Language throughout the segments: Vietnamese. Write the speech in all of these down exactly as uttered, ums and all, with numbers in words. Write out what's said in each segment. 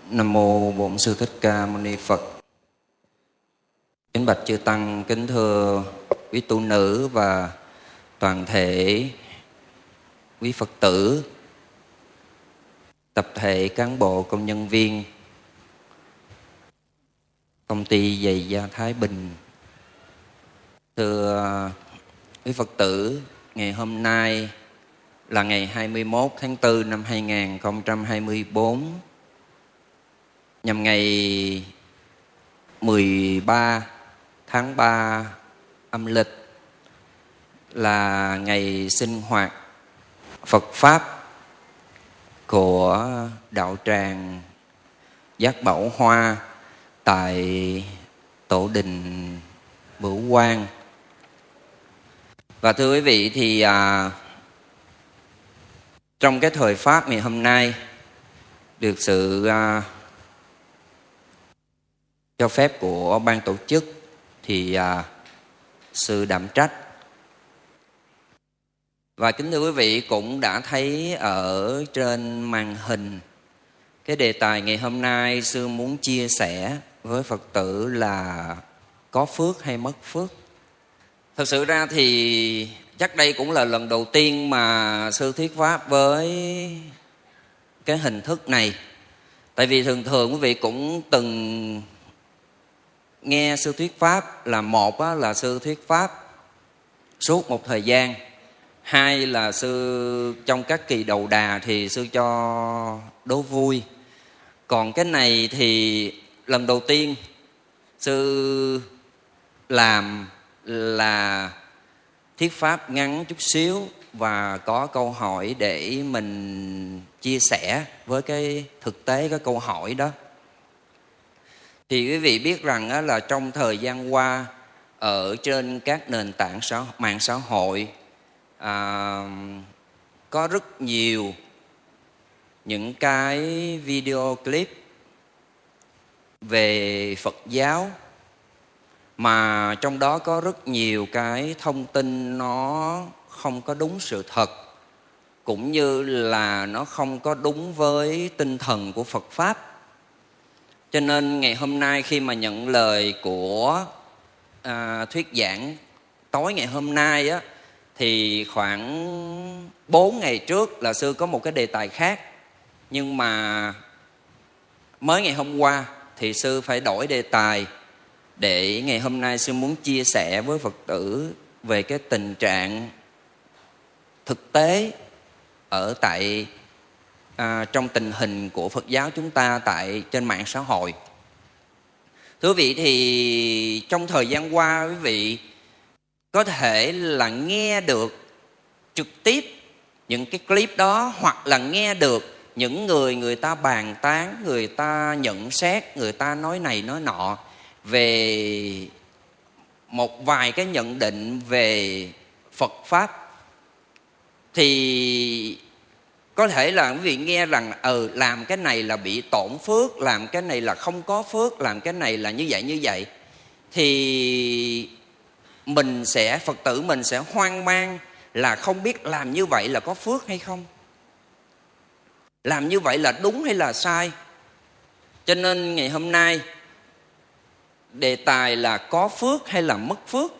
Nam mô Bổn Sư Thích Ca Mâu Ni Phật. Kính bạch chư tăng, kính thưa quý tu nữ và toàn thể quý Phật tử, tập thể cán bộ công nhân viên công ty giày da Thái Bình. Thưa quý Phật tử, ngày hôm nay là ngày hai mươi mốt tháng tư năm hai nghìn không trăm hai mươi tư, nhằm ngày mười ba tháng ba âm lịch, là ngày sinh hoạt Phật Pháp của đạo tràng Giác Bảo Hoa tại Tổ đình Bửu Quang. Và thưa quý vị, thì à, trong cái thời Pháp ngày hôm nay được sự à, cho phép của ban tổ chức, thì à, sư đảm trách. Và kính thưa quý vị, cũng đã thấy ở trên màn hình cái đề tài ngày hôm nay sư muốn chia sẻ với Phật tử là có phước hay mất phước. Thật sự ra thì chắc đây cũng là lần đầu tiên mà sư thuyết pháp với cái hình thức này. Tại vì thường thường quý vị cũng từng nghe sư thuyết pháp là một là sư thuyết pháp suốt một thời gian, hai là sư trong các kỳ đầu đà thì sư cho đố vui. Còn cái này thì lần đầu tiên sư làm là thuyết pháp ngắn chút xíu và có câu hỏi để mình chia sẻ với cái thực tế cái câu hỏi đó. Thì quý vị biết rằng là trong thời gian qua ở trên các nền tảng xã, mạng xã hội à, có rất nhiều những cái video clip về Phật giáo, mà trong đó có rất nhiều cái thông tin nó không có đúng sự thật, cũng như là nó không có đúng với tinh thần của Phật Pháp. Cho nên ngày hôm nay khi mà nhận lời của à, thuyết giảng tối ngày hôm nay á, thì khoảng bốn ngày trước là sư có một cái đề tài khác, nhưng mà mới ngày hôm qua thì sư phải đổi đề tài, để ngày hôm nay sư muốn chia sẻ với Phật tử về cái tình trạng thực tế ở tại à, trong tình hình của Phật giáo chúng ta tại trên mạng xã hội. Thưa quý vị, thì trong thời gian qua quý vị có thể là nghe được trực tiếp những cái clip đó, hoặc là nghe được những người người ta bàn tán, người ta nhận xét, người ta nói này nói nọ về một vài cái nhận định về Phật Pháp. Thì có thể là quý vị nghe rằng ừ, làm cái này là bị tổn phước, làm cái này là không có phước, làm cái này là như vậy như vậy. Thì mình sẽ, Phật tử mình sẽ hoang mang là không biết làm như vậy là có phước hay không, làm như vậy là đúng hay là sai. Cho nên ngày hôm nay đề tài là có phước hay là mất phước.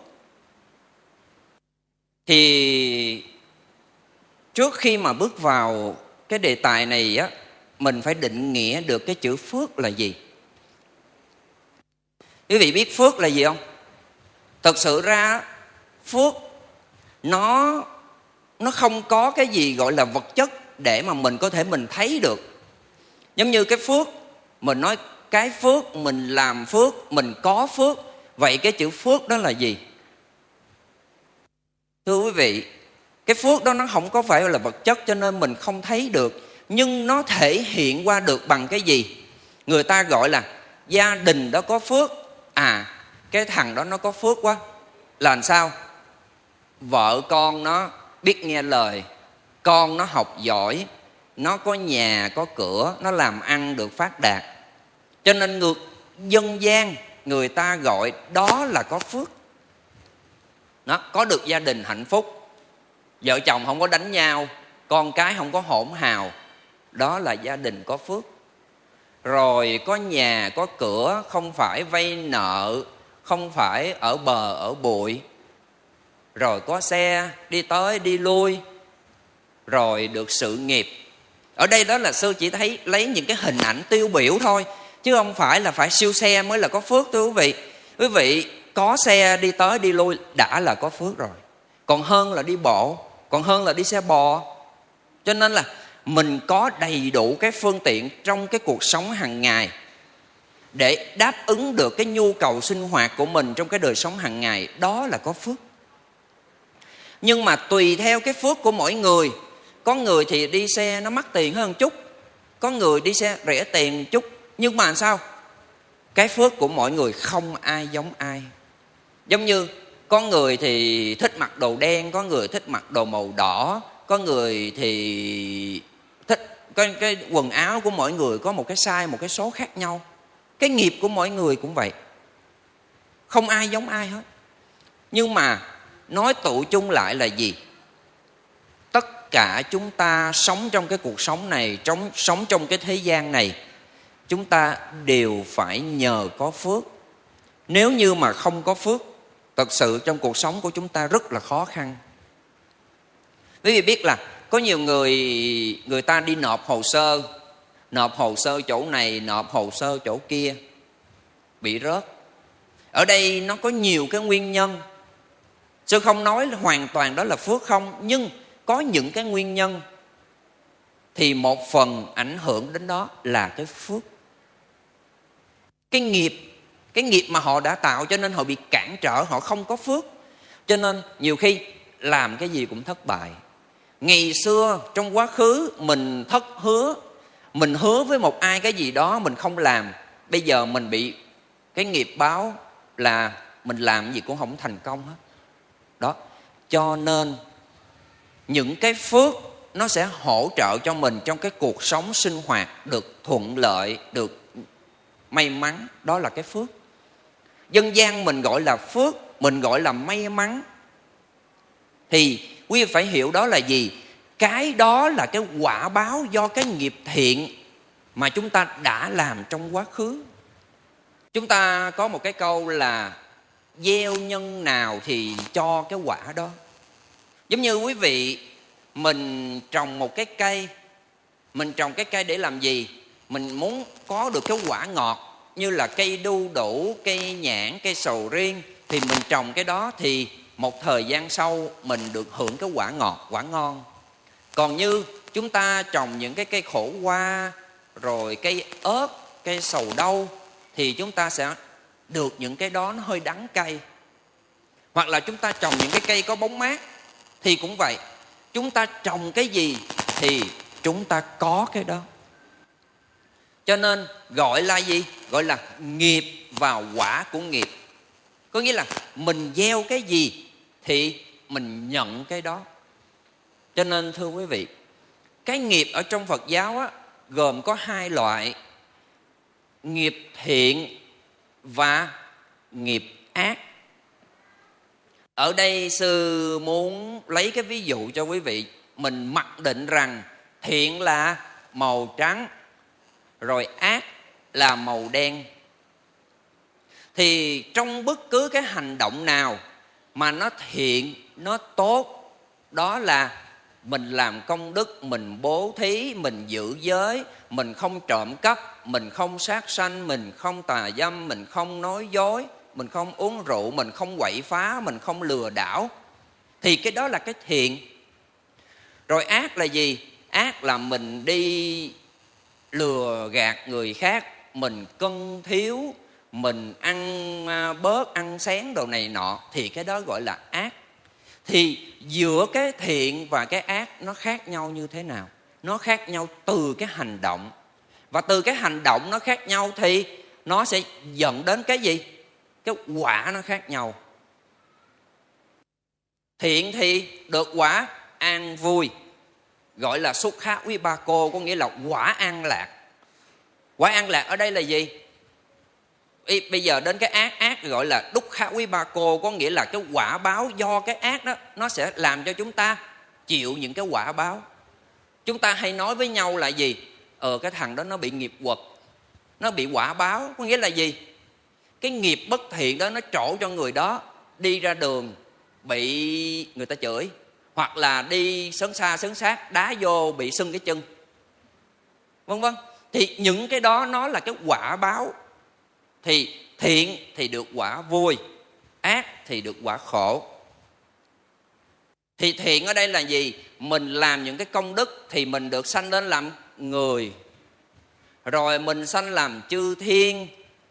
Thì trước khi mà bước vào cái đề tài này á, mình phải định nghĩa được cái chữ phước là gì. Quý vị biết phước là gì không? Thật sự ra phước nó nó không có cái gì gọi là vật chất để mà mình có thể mình thấy được. Giống như cái phước, mình nói cái phước, mình làm phước, mình có phước. Vậy cái chữ phước đó là gì? Thưa quý vị, cái phước đó nó không có phải là vật chất, cho nên mình không thấy được. Nhưng nó thể hiện qua được bằng cái gì? Người ta gọi là gia đình đó có phước. À, cái thằng đó nó có phước quá. Là làm sao? Vợ con nó biết nghe lời, con nó học giỏi, nó có nhà, có cửa, nó làm ăn được phát đạt. Cho nên ngược dân gian người ta gọi đó là có phước. Nó có được gia đình hạnh phúc, vợ chồng không có đánh nhau, con cái không có hỗn hào, đó là gia đình có phước. rồi có nhà có cửa, không phải vay nợ, không phải ở bờ ở bụi, rồi có xe đi tới đi lui, rồi được sự nghiệp. Ở đây đó là sư chỉ thấy lấy những cái hình ảnh tiêu biểu thôi, chứ không phải là phải siêu xe mới là có phước thưa quý vị. Quý vị có xe đi tới đi lui đã là có phước rồi, còn hơn là đi bộ, còn hơn là đi xe bò. Cho nên là mình có đầy đủ cái phương tiện trong cái cuộc sống hàng ngày để đáp ứng được cái nhu cầu sinh hoạt của mình trong cái đời sống hàng ngày, đó là có phước. Nhưng mà tùy theo cái phước của mỗi người, có người thì đi xe nó mắc tiền hơn một chút, có người đi xe rẻ tiền một chút. Nhưng mà sao? Cái phước của mỗi người không ai giống ai. Giống như có người thì thích mặc đồ đen, có người thích mặc đồ màu đỏ, có người thì thích cái, cái quần áo của mỗi người có một cái size, một cái số khác nhau. Cái nghiệp của mỗi người cũng vậy, không ai giống ai hết. Nhưng mà nói tụ chung lại là gì? Tất cả chúng ta sống trong cái cuộc sống này, trong, sống trong cái thế gian này, chúng ta đều phải nhờ có phước. Nếu như mà không có phước, thật sự trong cuộc sống của chúng ta rất là khó khăn. Quý vị biết là có nhiều người, người ta đi nộp hồ sơ, nộp hồ sơ chỗ này, nộp hồ sơ chỗ kia, bị rớt. Ở đây nó có nhiều cái nguyên nhân. Sư không nói hoàn toàn đó là phước không, nhưng có những cái nguyên nhân thì một phần ảnh hưởng đến đó là cái phước. Cái nghiệp, cái nghiệp mà họ đã tạo cho nên họ bị cản trở, họ không có phước. Cho nên nhiều khi làm cái gì cũng thất bại. Ngày xưa trong quá khứ mình thất hứa, mình hứa với một ai cái gì đó mình không làm, bây giờ mình bị cái nghiệp báo là mình làm gì cũng không thành công hết. Đó, cho nên những cái phước nó sẽ hỗ trợ cho mình trong cái cuộc sống sinh hoạt được thuận lợi, được may mắn. Đó là cái phước. Dân gian mình gọi là phước, mình gọi là may mắn. Thì quý vị phải hiểu đó là gì? Cái đó là cái quả báo do cái nghiệp thiện mà chúng ta đã làm trong quá khứ. Chúng ta có một cái câu là gieo nhân nào thì cho cái quả đó. Giống như quý vị, mình trồng một cái cây, mình trồng cái cây để làm gì? Mình muốn có được cái quả ngọt, như là cây đu đủ, cây nhãn, cây sầu riêng, thì mình trồng cái đó thì một thời gian sau mình được hưởng cái quả ngọt, quả ngon. Còn như chúng ta trồng những cái cây khổ qua, rồi cây ớt, cây sầu đâu, thì chúng ta sẽ được những cái đó nó hơi đắng cay. Hoặc là chúng ta trồng những cái cây có bóng mát thì cũng vậy. Chúng ta trồng cái gì thì chúng ta có cái đó. Cho nên gọi là gì? Gọi là nghiệp và quả của nghiệp. Có nghĩa là mình gieo cái gì thì mình nhận cái đó. Cho nên thưa quý vị, cái nghiệp ở trong Phật giáo á, gồm có hai loại: nghiệp thiện và nghiệp ác. Ở đây sư muốn lấy cái ví dụ cho quý vị. Mình mặc định rằng thiện là màu trắng, rồi ác là màu đen. Thì trong bất cứ cái hành động nào mà nó thiện, nó tốt, đó là mình làm công đức, mình bố thí, mình giữ giới, mình không trộm cắp, mình không sát sanh, mình không tà dâm, mình không nói dối, mình không uống rượu, mình không quậy phá, mình không lừa đảo, thì cái đó là cái thiện. Rồi ác là gì? Ác là mình đi lừa gạt người khác, mình cân thiếu, mình ăn bớt, ăn xén đồ này nọ, thì cái đó gọi là ác. Thì giữa cái thiện và cái ác nó khác nhau như thế nào? Nó khác nhau từ cái hành động. Và từ cái hành động nó khác nhau thì nó sẽ dẫn đến cái gì? Cái quả nó khác nhau. Thiện thì được quả an vui, gọi là Sukha Vipako, có nghĩa là quả an lạc. Quả an lạc ở đây là gì? Bây giờ đến cái ác, ác gọi là Dukkha Vipako, có nghĩa là cái quả báo do cái ác đó, nó sẽ làm cho chúng ta chịu những cái quả báo. Chúng ta hay nói với nhau là gì? Ờ cái thằng đó nó bị nghiệp quật, nó bị quả báo. Có nghĩa là gì? Cái nghiệp bất thiện đó nó trổ cho người đó đi ra đường bị người ta chửi, hoặc là đi sớn xa sớn sát đá vô bị sưng cái chân, vân vân. Thì những cái đó nó là cái quả báo. Thì thiện thì được quả vui, ác thì được quả khổ. Thì thiện ở đây là gì? Mình làm những cái công đức thì mình được sanh lên làm người, rồi mình sanh làm chư thiên.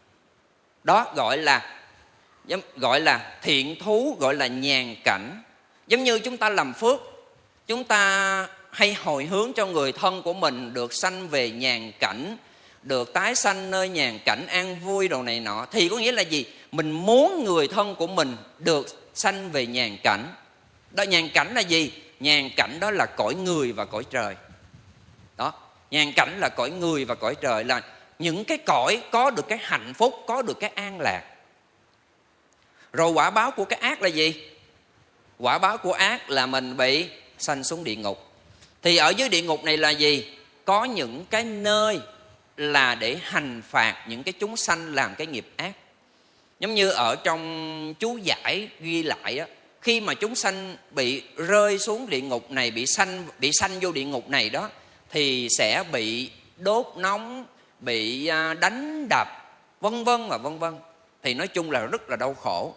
Đó gọi là gọi là thiện thú, gọi là nhàn cảnh. Giống như chúng ta làm phước, chúng ta hay hồi hướng cho người thân của mình được sanh về nhàn cảnh, được tái sanh nơi nhàn cảnh an vui đồ này nọ. Thì có nghĩa là gì? Mình muốn người thân của mình được sanh về nhàn cảnh. Đó, nhàn cảnh là gì? Nhàn cảnh đó là cõi người và cõi trời. Đó, nhàn cảnh là cõi người và cõi trời, là những cái cõi có được cái hạnh phúc, có được cái an lạc. Rồi quả báo của cái ác là gì? Quả báo của ác là mình bị sanh xuống địa ngục. Thì ở dưới địa ngục này là gì? Có những cái nơi là để hành phạt những cái chúng sanh làm cái nghiệp ác. Giống như ở trong chú giải ghi lại á, khi mà chúng sanh bị rơi xuống địa ngục này, bị sanh bị sanh vô địa ngục này đó, thì sẽ bị đốt nóng, bị đánh đập, vân vân và vân vân. Thì nói chung là rất là đau khổ.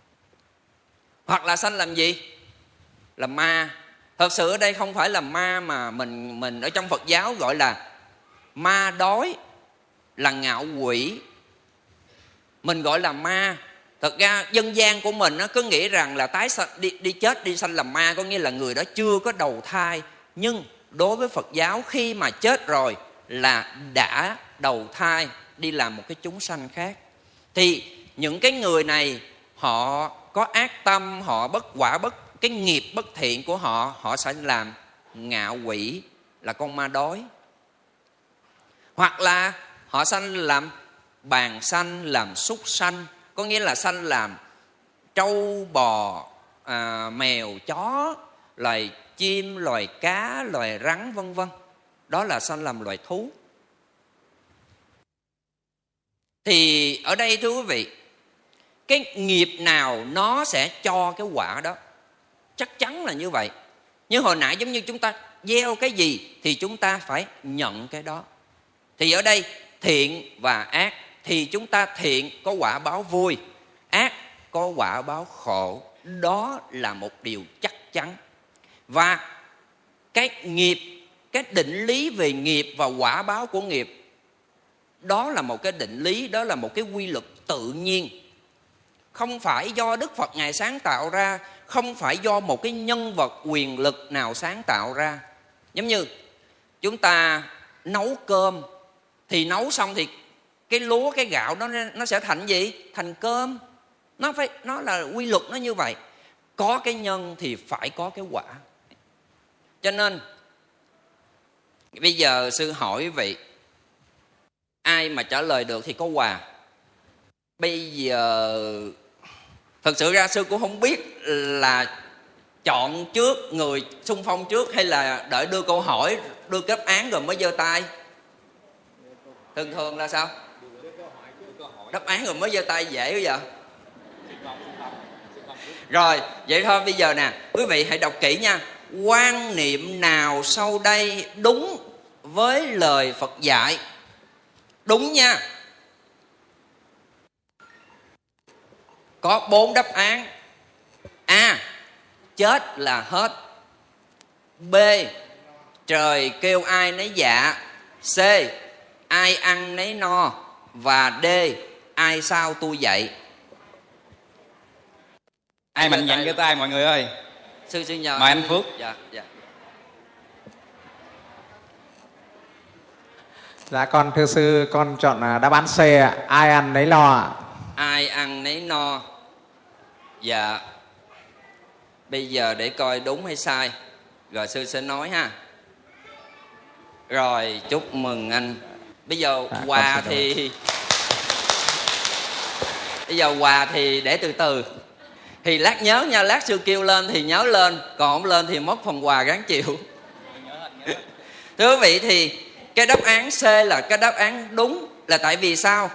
Hoặc là sanh làm gì? Làm ma. Thật sự ở đây không phải là ma mà mình mình ở trong Phật giáo gọi là ma đói, là ngạo quỷ. Mình gọi là ma. Thật ra dân gian của mình nó cứ nghĩ rằng là tái sanh, đi, đi chết đi sanh làm ma, có nghĩa là người đó chưa có đầu thai. Nhưng đối với Phật giáo, khi mà chết rồi là đã đầu thai đi làm một cái chúng sanh khác. Thì những cái người này họ có ác tâm, họ bất quả bất cái nghiệp bất thiện của họ, họ sẽ làm ngạo quỷ, là con ma đói. Hoặc là họ sanh làm bàng sanh, làm súc sanh, có nghĩa là sanh làm trâu bò, à, mèo chó, loài chim, loài cá, loài rắn, vân vân. Đó là sanh làm loài thú. Thì ở đây thưa quý vị, cái nghiệp nào nó sẽ cho cái quả đó, chắc chắn là như vậy. Nhưng hồi nãy giống như chúng ta gieo cái gì thì chúng ta phải nhận cái đó. Thì ở đây thiện và ác, thì chúng ta thiện có quả báo vui, ác có quả báo khổ. Đó là một điều chắc chắn. Và cái nghiệp, cái định lý về nghiệp và quả báo của nghiệp, đó là một cái định lý, đó là một cái quy luật tự nhiên. Không phải do Đức Phật Ngài sáng tạo ra, không phải do một cái nhân vật quyền lực nào sáng tạo ra. Giống như chúng ta nấu cơm, thì nấu xong thì cái lúa, cái gạo đó nó sẽ thành gì? Thành cơm. Nó phải, nó là quy luật nó như vậy. Có cái nhân thì phải có cái quả. Cho nên bây giờ sư hỏi quý vị, ai mà trả lời được thì có quà. Bây giờ thật sự ra sư cũng không biết là chọn trước người xung phong trước, hay là đợi đưa câu hỏi, đưa đáp án rồi mới giơ tay. Thường thường là sao? Đáp án rồi mới giơ tay dễ bây giờ. Rồi, vậy thôi bây giờ nè, quý vị hãy đọc kỹ nha. Quan niệm nào sau đây đúng với lời Phật dạy? Đúng nha. Có bốn đáp án. A. Chết là hết. B. Trời kêu ai nấy dạ. C. Ai ăn nấy no. Và D. Ai sao tôi dậy. Ai mạnh dạn giơ tay mọi người ơi. Sư sư nhờ. Mời anh Phước. Dạ, dạ. Dạ con thưa sư, con chọn đáp án C ạ. Ai ăn nấy lo ạ. Ai ăn nấy no. Dạ. Bây giờ để coi đúng hay sai, rồi sư sẽ nói ha. Rồi, chúc mừng anh. Bây giờ à, quà thì Bây giờ quà thì để từ từ. Thì lát nhớ nha, lát sư kêu lên thì nhớ lên, còn không lên thì mất phần quà gắng chịu. Thưa quý vị, thì cái đáp án C là cái đáp án đúng. là tại vì sao?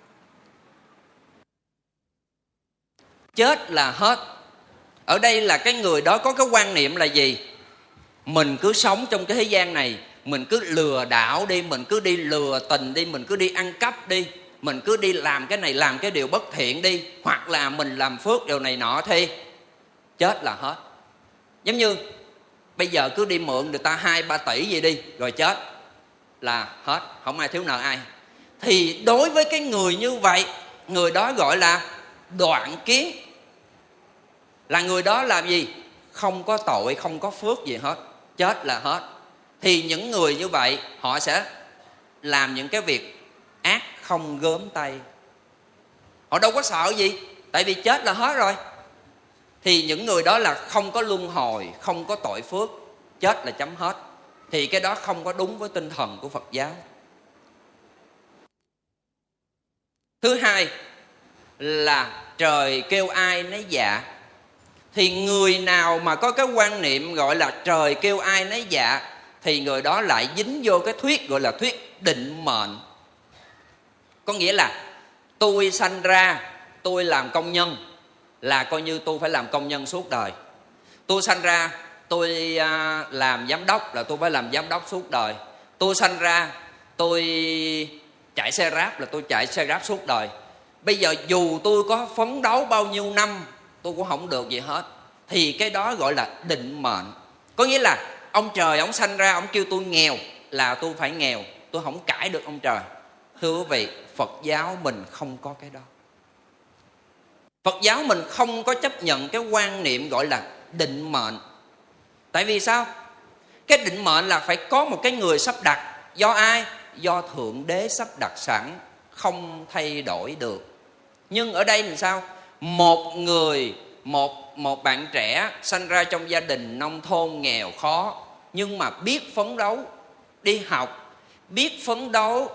Chết là hết. Ở đây là cái người đó có cái quan niệm là gì? Mình cứ sống trong cái thế gian này, mình cứ lừa đảo đi, mình cứ đi lừa tình đi, mình cứ đi ăn cắp đi, mình cứ đi làm cái này làm cái điều bất thiện đi, hoặc là mình làm phước điều này nọ, thì chết là hết. Giống như bây giờ cứ đi mượn người ta hai ba tỷ gì đi, rồi chết là hết, không ai thiếu nợ ai. Thì đối với cái người như vậy, người đó gọi là đoạn kiến. Là người đó làm gì? Không có tội, không có phước gì hết, chết là hết. Thì những người như vậy họ sẽ làm những cái việc ác không gớm tay. Họ đâu có sợ gì, tại vì chết là hết rồi. Thì những người đó là không có luân hồi, không có tội phước, chết là chấm hết. Thì cái đó không có đúng với tinh thần của Phật giáo. Thứ hai là trời kêu ai nấy dạ. Thì người nào mà có cái quan niệm gọi là trời kêu ai nấy dạ, thì người đó lại dính vô cái thuyết gọi là thuyết định mệnh. Có nghĩa là tôi sanh ra, tôi làm công nhân, là coi như tôi phải làm công nhân suốt đời. Tôi sanh ra, tôi làm giám đốc, là tôi phải làm giám đốc suốt đời. Tôi sanh ra, tôi chạy xe Grab, là tôi chạy xe Grab suốt đời. Bây giờ dù tôi có phấn đấu bao nhiêu năm, tôi cũng không được gì hết. Thì cái đó gọi là định mệnh. Có nghĩa là ông trời ông sanh ra, ông kêu tôi nghèo là tôi phải nghèo, tôi không cãi được ông trời. Thưa quý vị, Phật giáo mình không có cái đó. Phật giáo mình không có chấp nhận cái quan niệm gọi là định mệnh. Tại vì sao? Cái định mệnh là phải có một cái người sắp đặt. Do ai? Do Thượng Đế sắp đặt sẵn, không thay đổi được. Nhưng ở đây là sao? Một người, một, một bạn trẻ sanh ra trong gia đình nông thôn nghèo khó, nhưng mà biết phấn đấu, đi học, biết phấn đấu,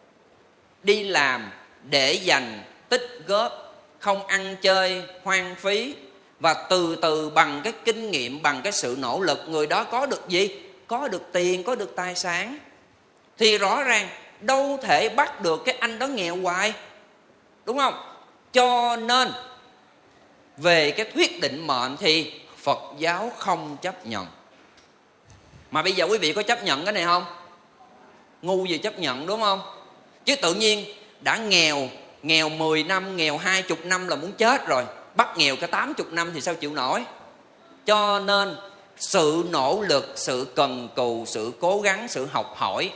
đi làm để dành, tích góp, không ăn chơi, hoang phí. Và từ từ bằng cái kinh nghiệm, bằng cái sự nỗ lực, người đó có được gì? Có được tiền, có được tài sản. Thì rõ ràng đâu thể bắt được cái anh đó nghèo hoài, đúng không? Cho nên về cái thuyết định mệnh thì Phật giáo không chấp nhận. Mà bây giờ quý vị có chấp nhận cái này không? Ngu gì chấp nhận, đúng không? Chứ tự nhiên đã nghèo, nghèo mười năm, nghèo hai mươi năm là muốn chết rồi, bắt nghèo cả tám mươi năm thì sao chịu nổi. Cho nên sự nỗ lực, sự cần cù, sự cố gắng, sự học hỏi,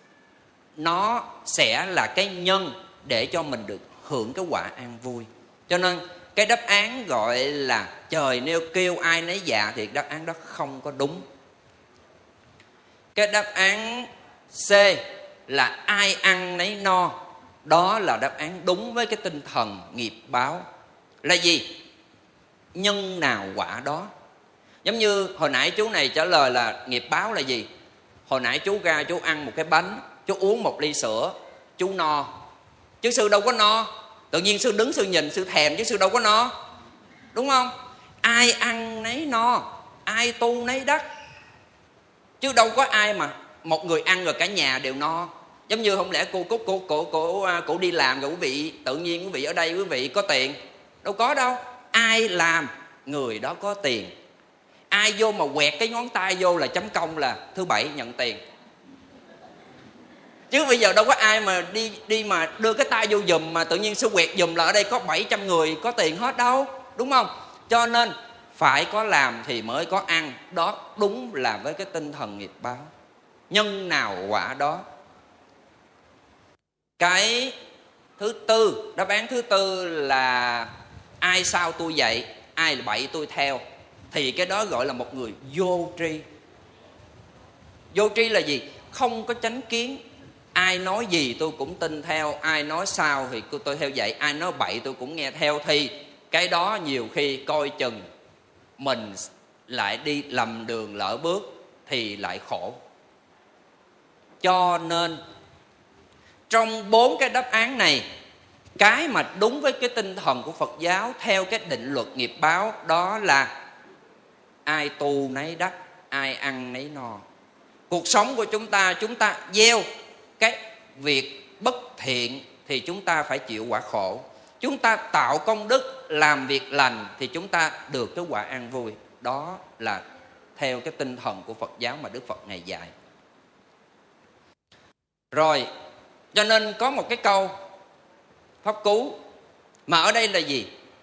nó sẽ là cái nhân để cho mình được hưởng cái quả an vui. Cho nên cái đáp án gọi là trời nêu kêu ai nấy dạ thì đáp án đó không có đúng. Cái đáp án C là ai ăn nấy no, đó là đáp án đúng với cái tinh thần nghiệp báo. Là gì? Nhân nào quả đó. Giống như hồi nãy chú này trả lời là nghiệp báo là gì? Hồi nãy chú ra chú ăn một cái bánh, chú uống một ly sữa, chú no. Chứ sư đâu có no. Tự nhiên sư đứng sư nhìn, sư thèm chứ sư đâu có no, đúng không? Ai ăn nấy no, ai tu nấy đắc. Chứ đâu có ai mà một người ăn rồi cả nhà đều no. Giống như không lẽ cô cô cô cô cô, cô đi làm rồi quý vị tự nhiên quý vị ở đây quý vị có tiền, đâu có đâu. Ai làm người đó có tiền. Ai vô mà quẹt cái ngón tay vô là chấm công là thứ bảy nhận tiền. Chứ bây giờ đâu có ai mà đi đi mà đưa cái tay vô giùm mà tự nhiên sư quẹt giùm là ở đây có bảy trăm người có tiền hết đâu, đúng không? Cho nên phải có làm thì mới có ăn. Đó đúng là với cái tinh thần nghiệp báo. Nhân nào quả đó. Cái thứ tư, đáp án thứ tư là ai sao tôi vậy, ai bậy tôi theo. Thì cái đó gọi là một người vô tri. Vô tri là gì? Không có chánh kiến. Ai nói gì tôi cũng tin theo, ai nói sao thì tôi theo vậy, ai nói bậy tôi cũng nghe theo. Thì cái đó nhiều khi coi chừng mình lại đi lầm đường lỡ bước thì lại khổ. Cho nên trong bốn cái đáp án này, cái mà đúng với cái tinh thần của Phật giáo theo cái định luật nghiệp báo đó là ai tu nấy đắc, ai ăn nấy no. Cuộc sống của chúng ta, chúng ta gieo cái việc bất thiện thì chúng ta phải chịu quả khổ. Chúng ta tạo công đức, làm việc lành thì chúng ta được cái quả an vui. Đó là theo cái tinh thần của Phật giáo mà Đức Phật Ngài dạy. Rồi, cho nên có một cái câu pháp cú mà ở đây là gì?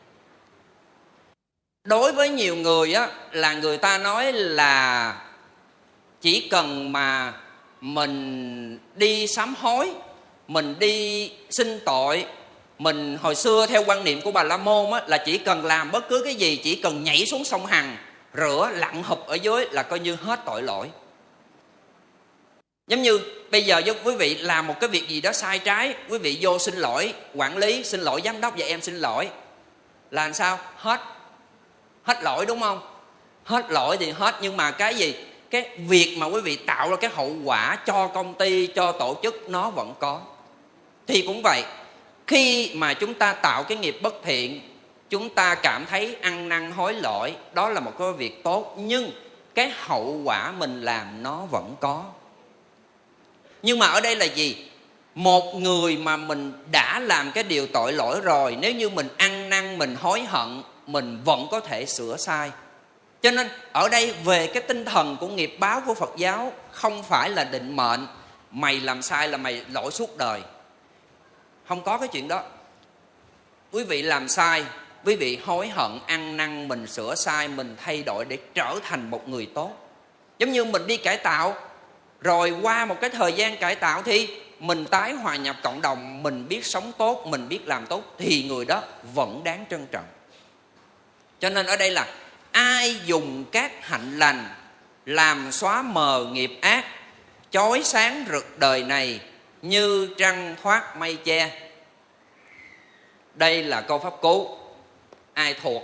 Đối với nhiều người á, là người ta nói là chỉ cần mà mình đi sám hối, mình đi xin tội, mình hồi xưa theo quan niệm của Bà La Môn á, là chỉ cần làm bất cứ cái gì, chỉ cần nhảy xuống sông Hằng, rửa lặn hụp ở dưới là coi như hết tội lỗi. Giống như bây giờ quý vị làm một cái việc gì đó sai trái, quý vị vô xin lỗi quản lý, xin lỗi giám đốc và em xin lỗi, là làm sao? Hết Hết lỗi, đúng không? Hết lỗi thì hết, nhưng mà cái gì? Cái việc mà quý vị tạo ra cái hậu quả cho công ty, cho tổ chức nó vẫn có. Thì cũng vậy, khi mà chúng ta tạo cái nghiệp bất thiện, chúng ta cảm thấy ăn năn hối lỗi, đó là một cái việc tốt, nhưng cái hậu quả mình làm nó vẫn có. Nhưng mà ở đây là gì? Một người mà mình đã làm cái điều tội lỗi rồi, nếu như mình ăn năn, mình hối hận, mình vẫn có thể sửa sai. Cho nên ở đây về cái tinh thần của nghiệp báo của Phật giáo, không phải là định mệnh, mày làm sai là mày lỗi suốt đời. Không có cái chuyện đó. Quý vị làm sai, quý vị hối hận, ăn năn, mình sửa sai, mình thay đổi để trở thành một người tốt. Giống như mình đi cải tạo, rồi qua một cái thời gian cải tạo thì mình tái hòa nhập cộng đồng, mình biết sống tốt, mình biết làm tốt, thì người đó vẫn đáng trân trọng. Cho nên ở đây là ai dùng các hạnh lành làm xóa mờ nghiệp ác, chói sáng rực đời này như trăng thoát mây che. Đây là câu pháp cú. Ai thuộc?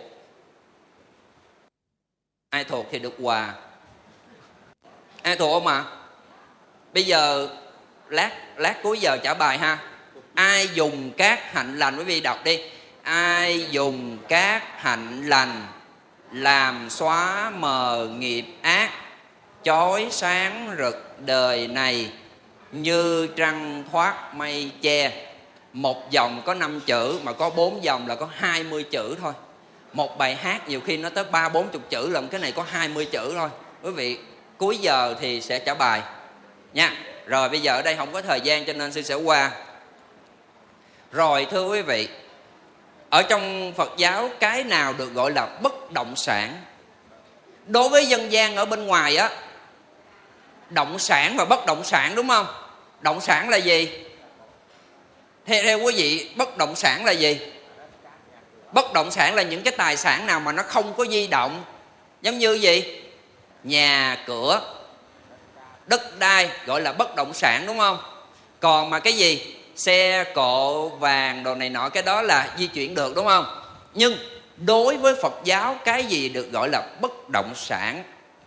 Ai thuộc thì được quà. Ai thuộc không ạ? Bây giờ lát lát cuối giờ trả bài ha. Ai dùng các hạnh lành, quý vị đọc đi. Ai dùng các hạnh lành làm xóa mờ nghiệp ác, chói sáng rực đời này như trăng thoát mây che. Một dòng có năm chữ mà có bốn dòng là có hai mươi chữ thôi. Một bài hát nhiều khi nó tới ba bốn chục chữ, làm cái này có hai mươi chữ thôi. Quý vị cuối giờ thì sẽ trả bài nha. Rồi bây giờ ở đây không có thời gian cho nên sư sẽ qua. Rồi thưa quý vị, ở trong Phật giáo cái nào được gọi là bất động sản? Đối với dân gian ở bên ngoài á, động sản và bất động sản, đúng không? Động sản là gì? Theo, theo quý vị, bất động sản là gì? Bất động sản là những cái tài sản nào mà nó không có di động. Giống như gì? Nhà, cửa, đất đai gọi là bất động sản, đúng không? Còn mà cái gì? Xe, cộ, vàng, đồ này nọ, cái đó là di chuyển được, đúng không? Nhưng đối với Phật giáo, cái gì được gọi là bất động sản?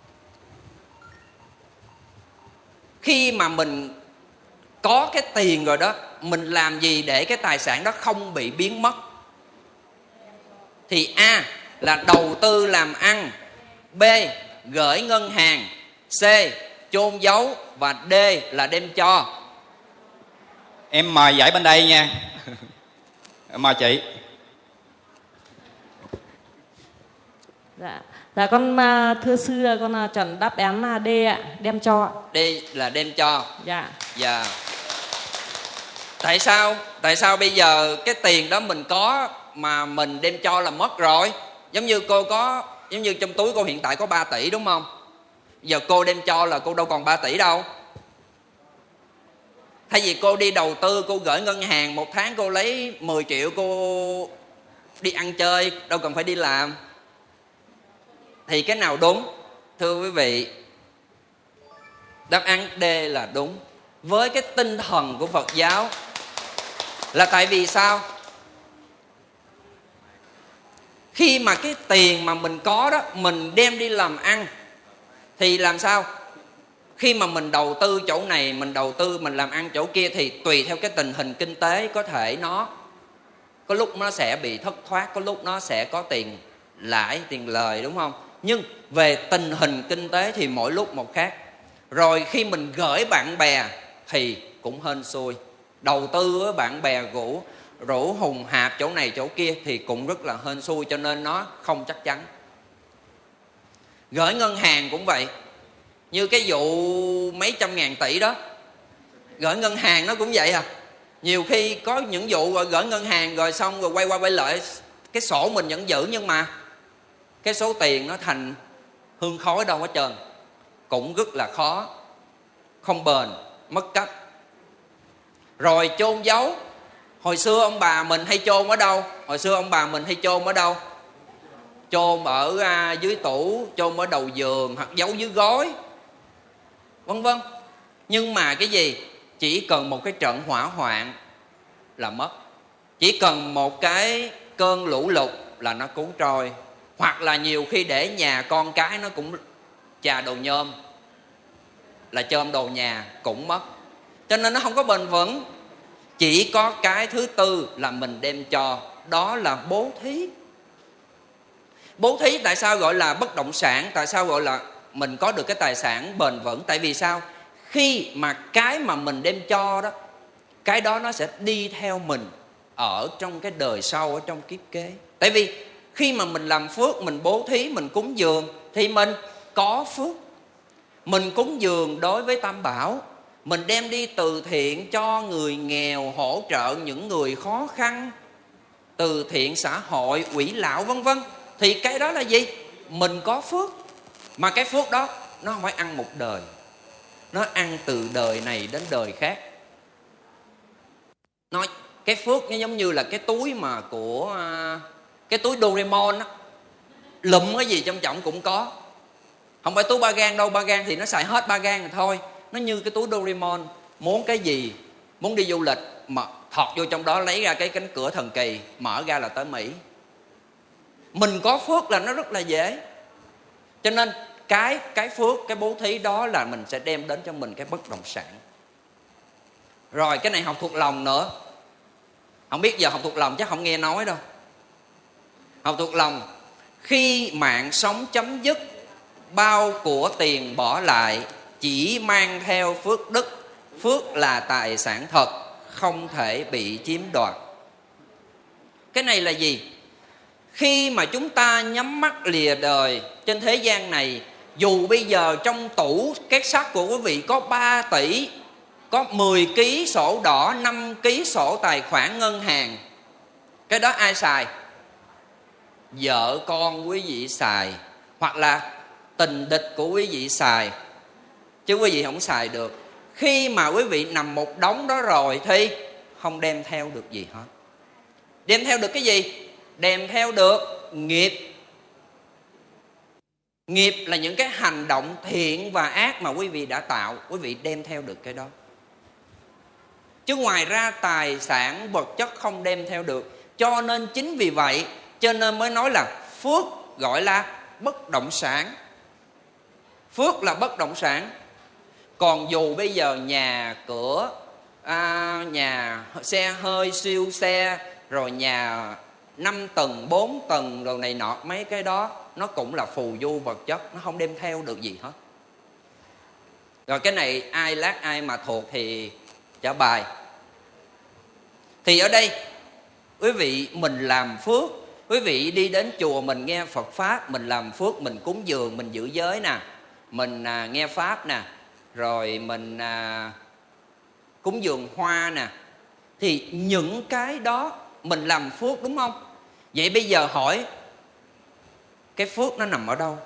Khi mà mình có cái tiền rồi đó, mình làm gì để cái tài sản đó không bị biến mất? Thì A là đầu tư làm ăn, B gửi ngân hàng, C chôn giấu, và D là đem cho. Em mời giải bên đây nha. Mời chị. Dạ, dạ con thưa sư, con chọn đáp án là D ạ, đem cho. D là đem cho. Dạ. Dạ. Tại sao? Tại sao bây giờ cái tiền đó mình có mà mình đem cho là mất rồi? Giống như cô có, giống như trong túi cô hiện tại có ba tỷ, đúng không? Giờ cô đem cho là cô đâu còn ba tỷ đâu. Thay vì cô đi đầu tư, cô gửi ngân hàng, một tháng cô lấy mười triệu cô đi ăn chơi, đâu cần phải đi làm. Thì cái nào đúng? Thưa quý vị, đáp án D là đúng. Với cái tinh thần của Phật giáo. Là tại vì sao? Khi mà cái tiền mà mình có đó, mình đem đi làm ăn, thì làm sao? Khi mà mình đầu tư chỗ này, mình đầu tư, mình làm ăn chỗ kia, thì tùy theo cái tình hình kinh tế, có thể nó có lúc nó sẽ bị thất thoát, có lúc nó sẽ có tiền lãi, tiền lời, đúng không? Nhưng về tình hình kinh tế thì mỗi lúc một khác. Rồi khi mình gửi bạn bè thì cũng hên xui. đầu tư với bạn bè rủ rủ hùng hạp chỗ này chỗ kia thì cũng rất là hên xui, cho nên nó không chắc chắn. Gửi ngân hàng cũng vậy, như cái vụ mấy trăm ngàn tỷ đó, gửi ngân hàng nó cũng vậy à. Nhiều khi có những vụ rồi gửi ngân hàng rồi xong rồi quay qua quay lại, cái sổ mình vẫn giữ nhưng mà cái số tiền nó thành hương khói đâu hết trơn, cũng rất là khó, không bền, mất cách. Rồi chôn giấu, hồi xưa ông bà mình hay chôn ở đâu? Hồi xưa ông bà mình hay chôn ở đâu? Chôn ở à, dưới tủ, chôn ở đầu giường hoặc giấu dưới gối, vân vân. Nhưng mà cái gì? Chỉ cần một cái trận hỏa hoạn là mất, chỉ cần một cái cơn lũ lụt là nó cuốn trôi, hoặc là nhiều khi để nhà con cái nó cũng chà đồ nhôm, là chôm đồ nhà cũng mất. Cho nên nó không có bền vững. Chỉ có cái thứ tư là mình đem cho, đó là bố thí. Bố thí tại sao gọi là bất động sản? Tại sao gọi là mình có được cái tài sản bền vững? Tại vì sao? Khi mà cái mà mình đem cho đó, cái đó nó sẽ đi theo mình ở trong cái đời sau, ở trong kiếp kế. Tại vì khi mà mình làm phước, mình bố thí, mình cúng dường thì mình có phước. Mình cúng dường đối với Tam Bảo, mình đem đi từ thiện cho người nghèo, hỗ trợ những người khó khăn, từ thiện xã hội, quỹ lão vân vân, thì cái đó là gì? Mình có phước. Mà cái phước đó nó không phải ăn một đời, nó ăn từ đời này đến đời khác. Nó, cái phước nó giống như là cái túi mà của cái túi Doraemon á, lụm cái gì trong trọng cũng có. Không phải túi ba gang đâu, ba gang thì nó xài hết ba gang rồi thôi. Nó như cái túi Doraemon, muốn cái gì, muốn đi du lịch mà thọt vô trong đó, lấy ra cái cánh cửa thần kỳ, mở ra là tới Mỹ. Mình có phước là nó rất là dễ. Cho nên cái cái phước, cái bố thí đó là mình sẽ đem đến cho mình cái bất động sản. Rồi cái này học thuộc lòng nữa. Không biết giờ học thuộc lòng chắc không nghe nói đâu. Học thuộc lòng, khi mạng sống chấm dứt, bao của tiền bỏ lại chỉ mang theo phước đức. Phước là tài sản thật, không thể bị chiếm đoạt. Cái này là gì? Khi mà chúng ta nhắm mắt lìa đời trên thế gian này, dù bây giờ trong tủ két sắt của quý vị có ba tỷ, có mười ký sổ đỏ, năm ký sổ tài khoản ngân hàng, cái đó ai xài? Vợ con quý vị xài, hoặc là tình địch của quý vị xài, chứ quý vị không xài được. Khi mà quý vị nằm một đống đó rồi thì không đem theo được gì hết. Đem theo được cái gì? Đem theo được nghiệp. Nghiệp là những cái hành động thiện và ác mà quý vị đã tạo, quý vị đem theo được cái đó. Chứ ngoài ra tài sản vật chất không đem theo được. Cho nên chính vì vậy, cho nên mới nói là phước gọi là bất động sản. Phước là bất động sản. Còn dù bây giờ nhà cửa, à, nhà xe hơi siêu xe, rồi nhà năm tầng, bốn tầng, rồi này nọ, mấy cái đó nó cũng là phù du vật chất, nó không đem theo được gì hết. Rồi cái này ai lát ai mà thuộc thì trả bài. Thì ở đây quý vị mình làm phước, quý vị đi đến chùa mình nghe Phật Pháp, mình làm phước, mình cúng dường, mình giữ giới nè, mình à, nghe Pháp nè, rồi mình à, cúng dường hoa nè, thì những cái đó mình làm phước, đúng không? Vậy bây giờ hỏi cái phước nó nằm ở đâu?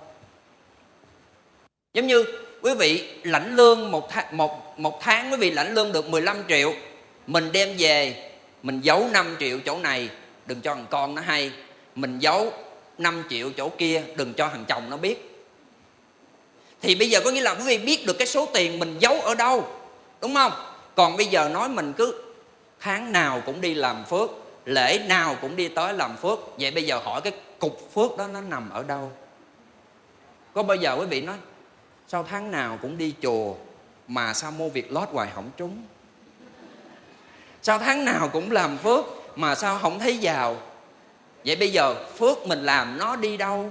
Giống như quý vị lãnh lương một, th- một, một tháng quý vị lãnh lương được mười lăm triệu, mình đem về mình giấu năm triệu chỗ này, đừng cho thằng con nó hay. Mình giấu năm triệu chỗ kia, đừng cho thằng chồng nó biết. Thì bây giờ có nghĩa là quý vị biết được cái số tiền mình giấu ở đâu, đúng không? Còn bây giờ nói mình cứ tháng nào cũng đi làm phước, lễ nào cũng đi tới làm phước. Vậy bây giờ hỏi cái cục phước đó nó nằm ở đâu? Có bao giờ quý vị nói sao tháng nào cũng đi chùa mà sao mua việc lót hoài không trúng? Sao tháng nào cũng làm phước mà sao không thấy giàu? Vậy bây giờ phước mình làm nó đi đâu?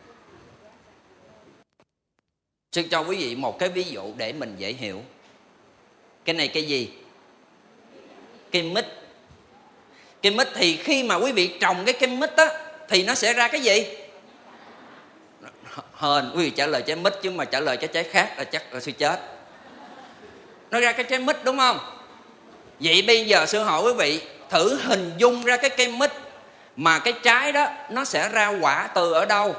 Xin cho quý vị một cái ví dụ để mình dễ hiểu. Cái này cái gì? Cây mít. Cây mít thì khi mà quý vị trồng cái cây mít á thì nó sẽ ra cái gì? Hên quý vị trả lời trái mít, chứ mà trả lời cái trái khác là chắc là sư chết. Nó ra cái trái mít đúng không? Vậy bây giờ sư hỏi quý vị thử hình dung ra cái cây mít mà cái trái đó nó sẽ ra quả từ ở đâu?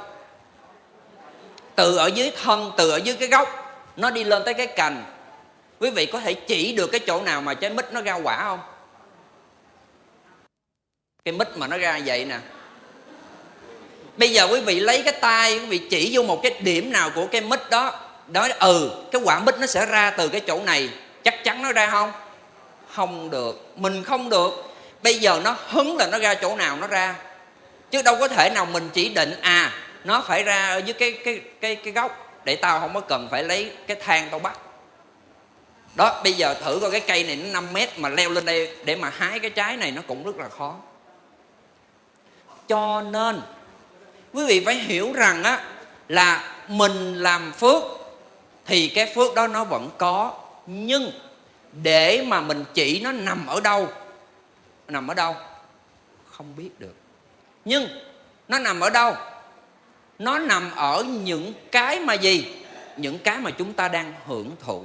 Từ ở dưới thân, từ ở dưới cái gốc, nó đi lên tới cái cành. Quý vị có thể chỉ được cái chỗ nào mà trái mít nó ra quả không? Cái mít mà nó ra vậy nè. Bây giờ quý vị lấy cái tay, quý vị chỉ vô một cái điểm nào của cái mít đó, nói ừ cái quả mít nó sẽ ra từ cái chỗ này, chắc chắn nó ra không? Không được. Mình không được. Bây giờ nó hứng là nó ra chỗ nào nó ra, chứ đâu có thể nào mình chỉ định à nó phải ra ở dưới cái cái cái cái gốc, để tao không có cần phải lấy cái thang tao bắt. Đó, bây giờ thử coi cái cây này nó năm mét mà leo lên đây để mà hái cái trái này nó cũng rất là khó. Cho nên quý vị phải hiểu rằng á là mình làm phước thì cái phước đó nó vẫn có, nhưng để mà mình chỉ nó nằm ở đâu, nằm ở đâu không biết được. Nhưng nó nằm ở đâu? Nó nằm ở những cái mà gì? Những cái mà chúng ta đang hưởng thụ.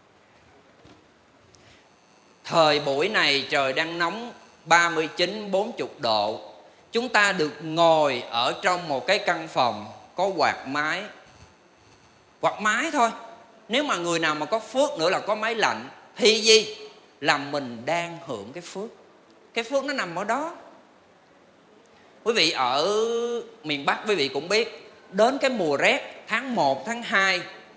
Thời buổi này trời đang nóng ba mươi chín bốn mươi độ, chúng ta được ngồi ở trong một cái căn phòng có quạt máy. Quạt máy thôi. Nếu mà người nào mà có phước nữa là có máy lạnh, thì gì? Là mình đang hưởng cái phước. Cái phước nó nằm ở đó. Quý vị ở miền Bắc quý vị cũng biết, đến cái mùa rét tháng một, tháng hai,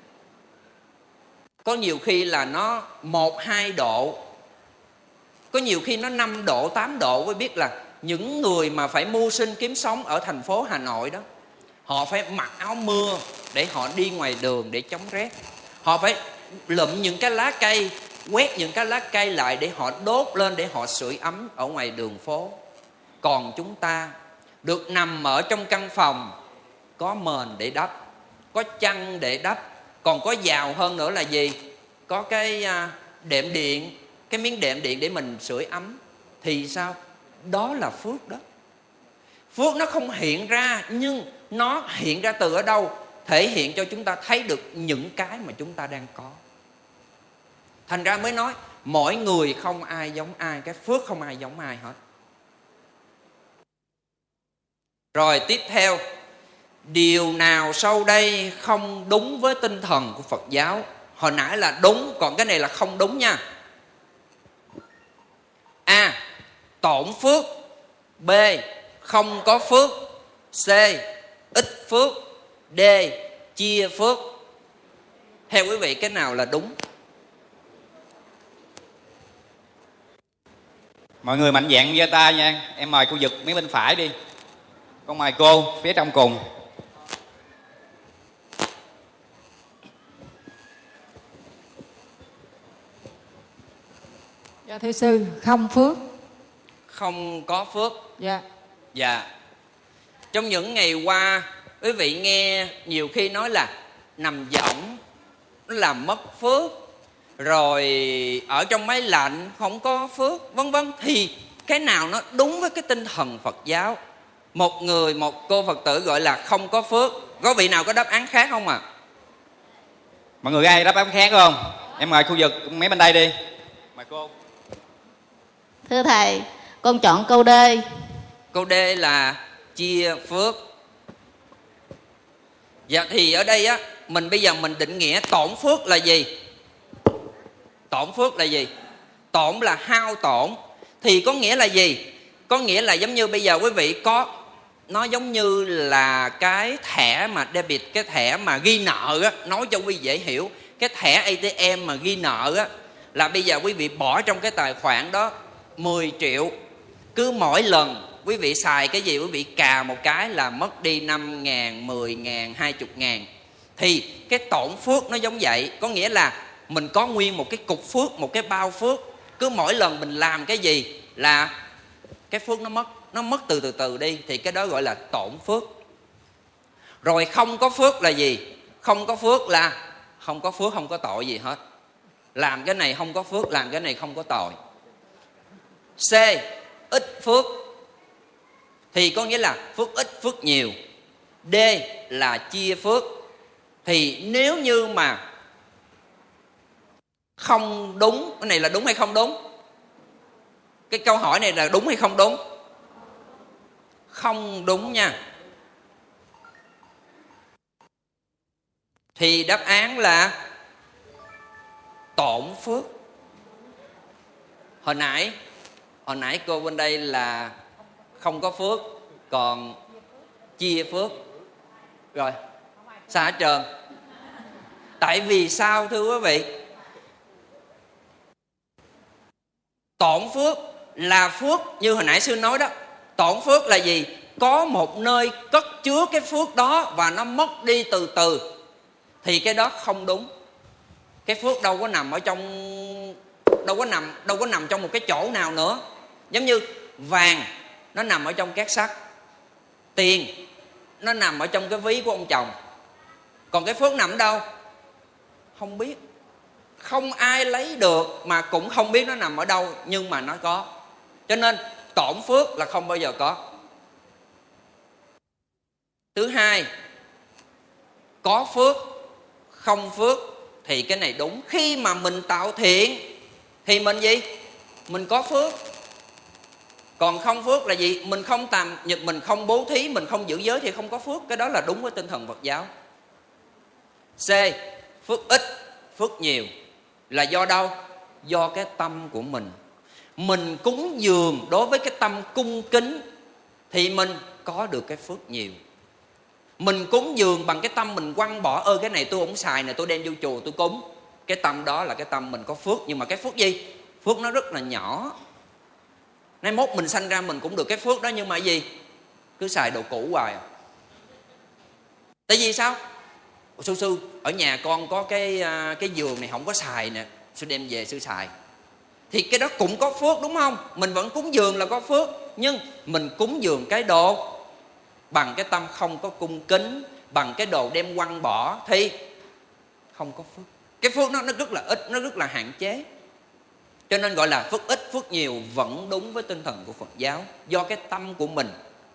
có nhiều khi là nó một, hai độ, có nhiều khi nó năm độ, tám độ. Quý biết là những người mà phải mưu sinh kiếm sống ở thành phố Hà Nội đó, họ phải mặc áo mưa để họ đi ngoài đường để chống rét. Họ phải lụm những cái lá cây, quét những cái lá cây lại để họ đốt lên để họ sưởi ấm ở ngoài đường phố. Còn chúng ta được nằm ở trong căn phòng, có mền để đắp, có chăn để đắp, còn có giàu hơn nữa là gì? Có cái đệm điện, cái miếng đệm điện để mình sưởi ấm. Thì sao? Đó là phước đó. Phước nó không hiện ra, nhưng nó hiện ra từ ở đâu? Thể hiện cho chúng ta thấy được những cái mà chúng ta đang có. Thành ra mới nói mỗi người không ai giống ai, cái phước không ai giống ai hết. Rồi tiếp theo, điều nào sau đây không đúng với tinh thần của Phật giáo? Hồi nãy là đúng, còn cái này là không đúng nha. A. Tổn phước. B. Không có phước. C. Ít phước. D. Chia phước. Theo quý vị cái nào là đúng? Mọi người mạnh dạn giơ tay nha. Em mời cô Dực phía bên phải đi. Con mời cô phía trong cùng. Dạ thưa sư, không phước. Không có phước. Dạ. Dạ. Trong những ngày qua, quý vị nghe nhiều khi nói là nằm võng nó làm mất phước, rồi ở trong máy lạnh không có phước, vân vân. Thì cái nào nó đúng với cái tinh thần Phật giáo? Một người, một cô Phật tử gọi là không có phước. Có vị nào có đáp án khác không ạ? À? Mọi người ai đáp án khác không? Em mời cô Dực mấy bên đây đi. Mời cô. Thưa thầy, con chọn câu D. Câu D là chia phước. Dạ thì ở đây á, mình bây giờ mình định nghĩa tổn phước là gì? Tổn phước là gì? Tổn là hao tổn. Thì có nghĩa là gì? Có nghĩa là giống như bây giờ quý vị có, nó giống như là cái thẻ mà debit, cái thẻ mà ghi nợ á, nói cho quý vị dễ hiểu. Cái thẻ a tê em mà ghi nợ á, là bây giờ quý vị bỏ trong cái tài khoản đó mười triệu. Cứ mỗi lần quý vị xài cái gì quý vị cà một cái là mất đi năm ngàn, mười ngàn, hai mươi ngàn. Thì cái tổn phước nó giống vậy. Có nghĩa là mình có nguyên một cái cục phước, một cái bao phước. Cứ mỗi lần mình làm cái gì là cái phước nó mất. Nó mất từ từ từ đi. Thì cái đó gọi là tổn phước. Rồi không có phước là gì? Không có phước là không có phước, không có tội gì hết. Làm cái này không có phước, làm cái này không có tội. C. Ít phước. Thì có nghĩa là phước ít phước nhiều. D là chia phước. Thì nếu như mà không đúng, cái này là đúng hay không đúng? Cái câu hỏi này là đúng hay không đúng? Không đúng nha. Thì đáp án là tổn phước. Hồi nãy Hồi nãy cô bên đây là không có phước, còn chia phước. Rồi, sao hết trơn? Tại vì sao thưa quý vị? Tổn phước là phước, như hồi nãy sư nói đó. Tổn phước là gì? Có một nơi cất chứa cái phước đó và nó mất đi từ từ. Thì cái đó không đúng. Cái phước đâu có nằm ở trong đâu có nằm đâu có nằm trong một cái chỗ nào nữa. Giống như vàng nó nằm ở trong két sắt, tiền nó nằm ở trong cái ví của ông chồng. Còn cái phước nằm ở đâu? Không biết. Không ai lấy được, mà cũng không biết nó nằm ở đâu, nhưng mà nó có. Cho nên tổn phước là không bao giờ có. Thứ hai, có phước không phước, thì cái này đúng. Khi mà mình tạo thiện thì mình gì? Mình có phước. Còn không phước là gì? Mình không tàm, mình không bố thí, mình không giữ giới thì không có phước. Cái đó là đúng với tinh thần Phật giáo. C. Phước ít phước nhiều là do đâu? Do cái tâm của mình. Mình cúng dường đối với cái tâm cung kính thì mình có được cái phước nhiều. Mình cúng dường bằng cái tâm mình quăng bỏ, ơ cái này tôi không xài nè, tôi đem vô chùa tôi cúng. Cái tâm đó là cái tâm mình có phước. Nhưng mà cái phước gì? Phước nó rất là nhỏ. Nay mốt mình sanh ra mình cũng được cái phước đó, nhưng mà gì? Cứ xài đồ cũ hoài à. Tại vì sao? Sư sư ở nhà con có cái cái giường này không có xài nè, sư đem về sư xài. Thì cái đó cũng có phước đúng không? Mình vẫn cúng dường là có phước. Nhưng mình cúng dường cái đồ bằng cái tâm không có cung kính, bằng cái đồ đem quăng bỏ thì không có phước. Cái phước nó, nó rất là ít, nó rất là hạn chế. Cho nên gọi là phước ít phước nhiều vẫn đúng với tinh thần của Phật giáo. Do cái tâm của mình.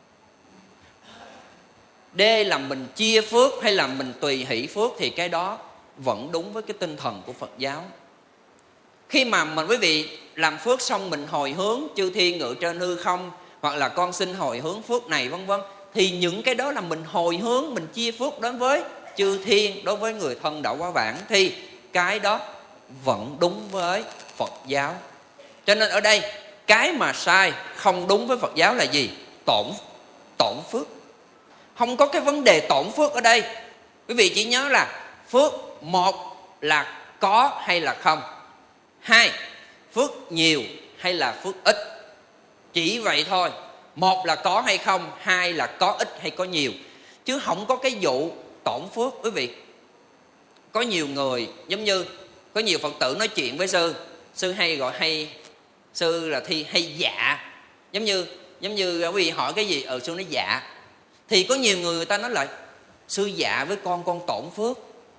D là mình chia phước hay là mình tùy hỷ phước, thì cái đó vẫn đúng với cái tinh thần của Phật giáo. Khi mà mình quý vị làm phước xong mình hồi hướng chư thiên ngự trên hư không, hoặc là con xin hồi hướng phước này vân vân, thì những cái đó là mình hồi hướng, mình chia phước đối với chư thiên, đối với người thân đạo hóa vãng, thì cái đó vẫn đúng với Phật giáo. Cho nên ở đây cái mà sai, không đúng với Phật giáo là gì? Tổn tổn phước. Không có cái vấn đề tổn phước ở đây. Quý vị chỉ nhớ là phước, một là có hay là không, hai phước nhiều hay là phước ít. Chỉ vậy thôi. Một là có hay không, hai là có ít hay có nhiều. Chứ không có cái vụ tổn phước. Quý vị, có nhiều người, giống như có nhiều Phật tử nói chuyện với sư, sư hay gọi hay sư là thi hay dạ. Giống như giống như quý vị hỏi cái gì, ừ sư nói dạ. Thì có nhiều người người ta nói lại, sư dạ với con, con tổn phước.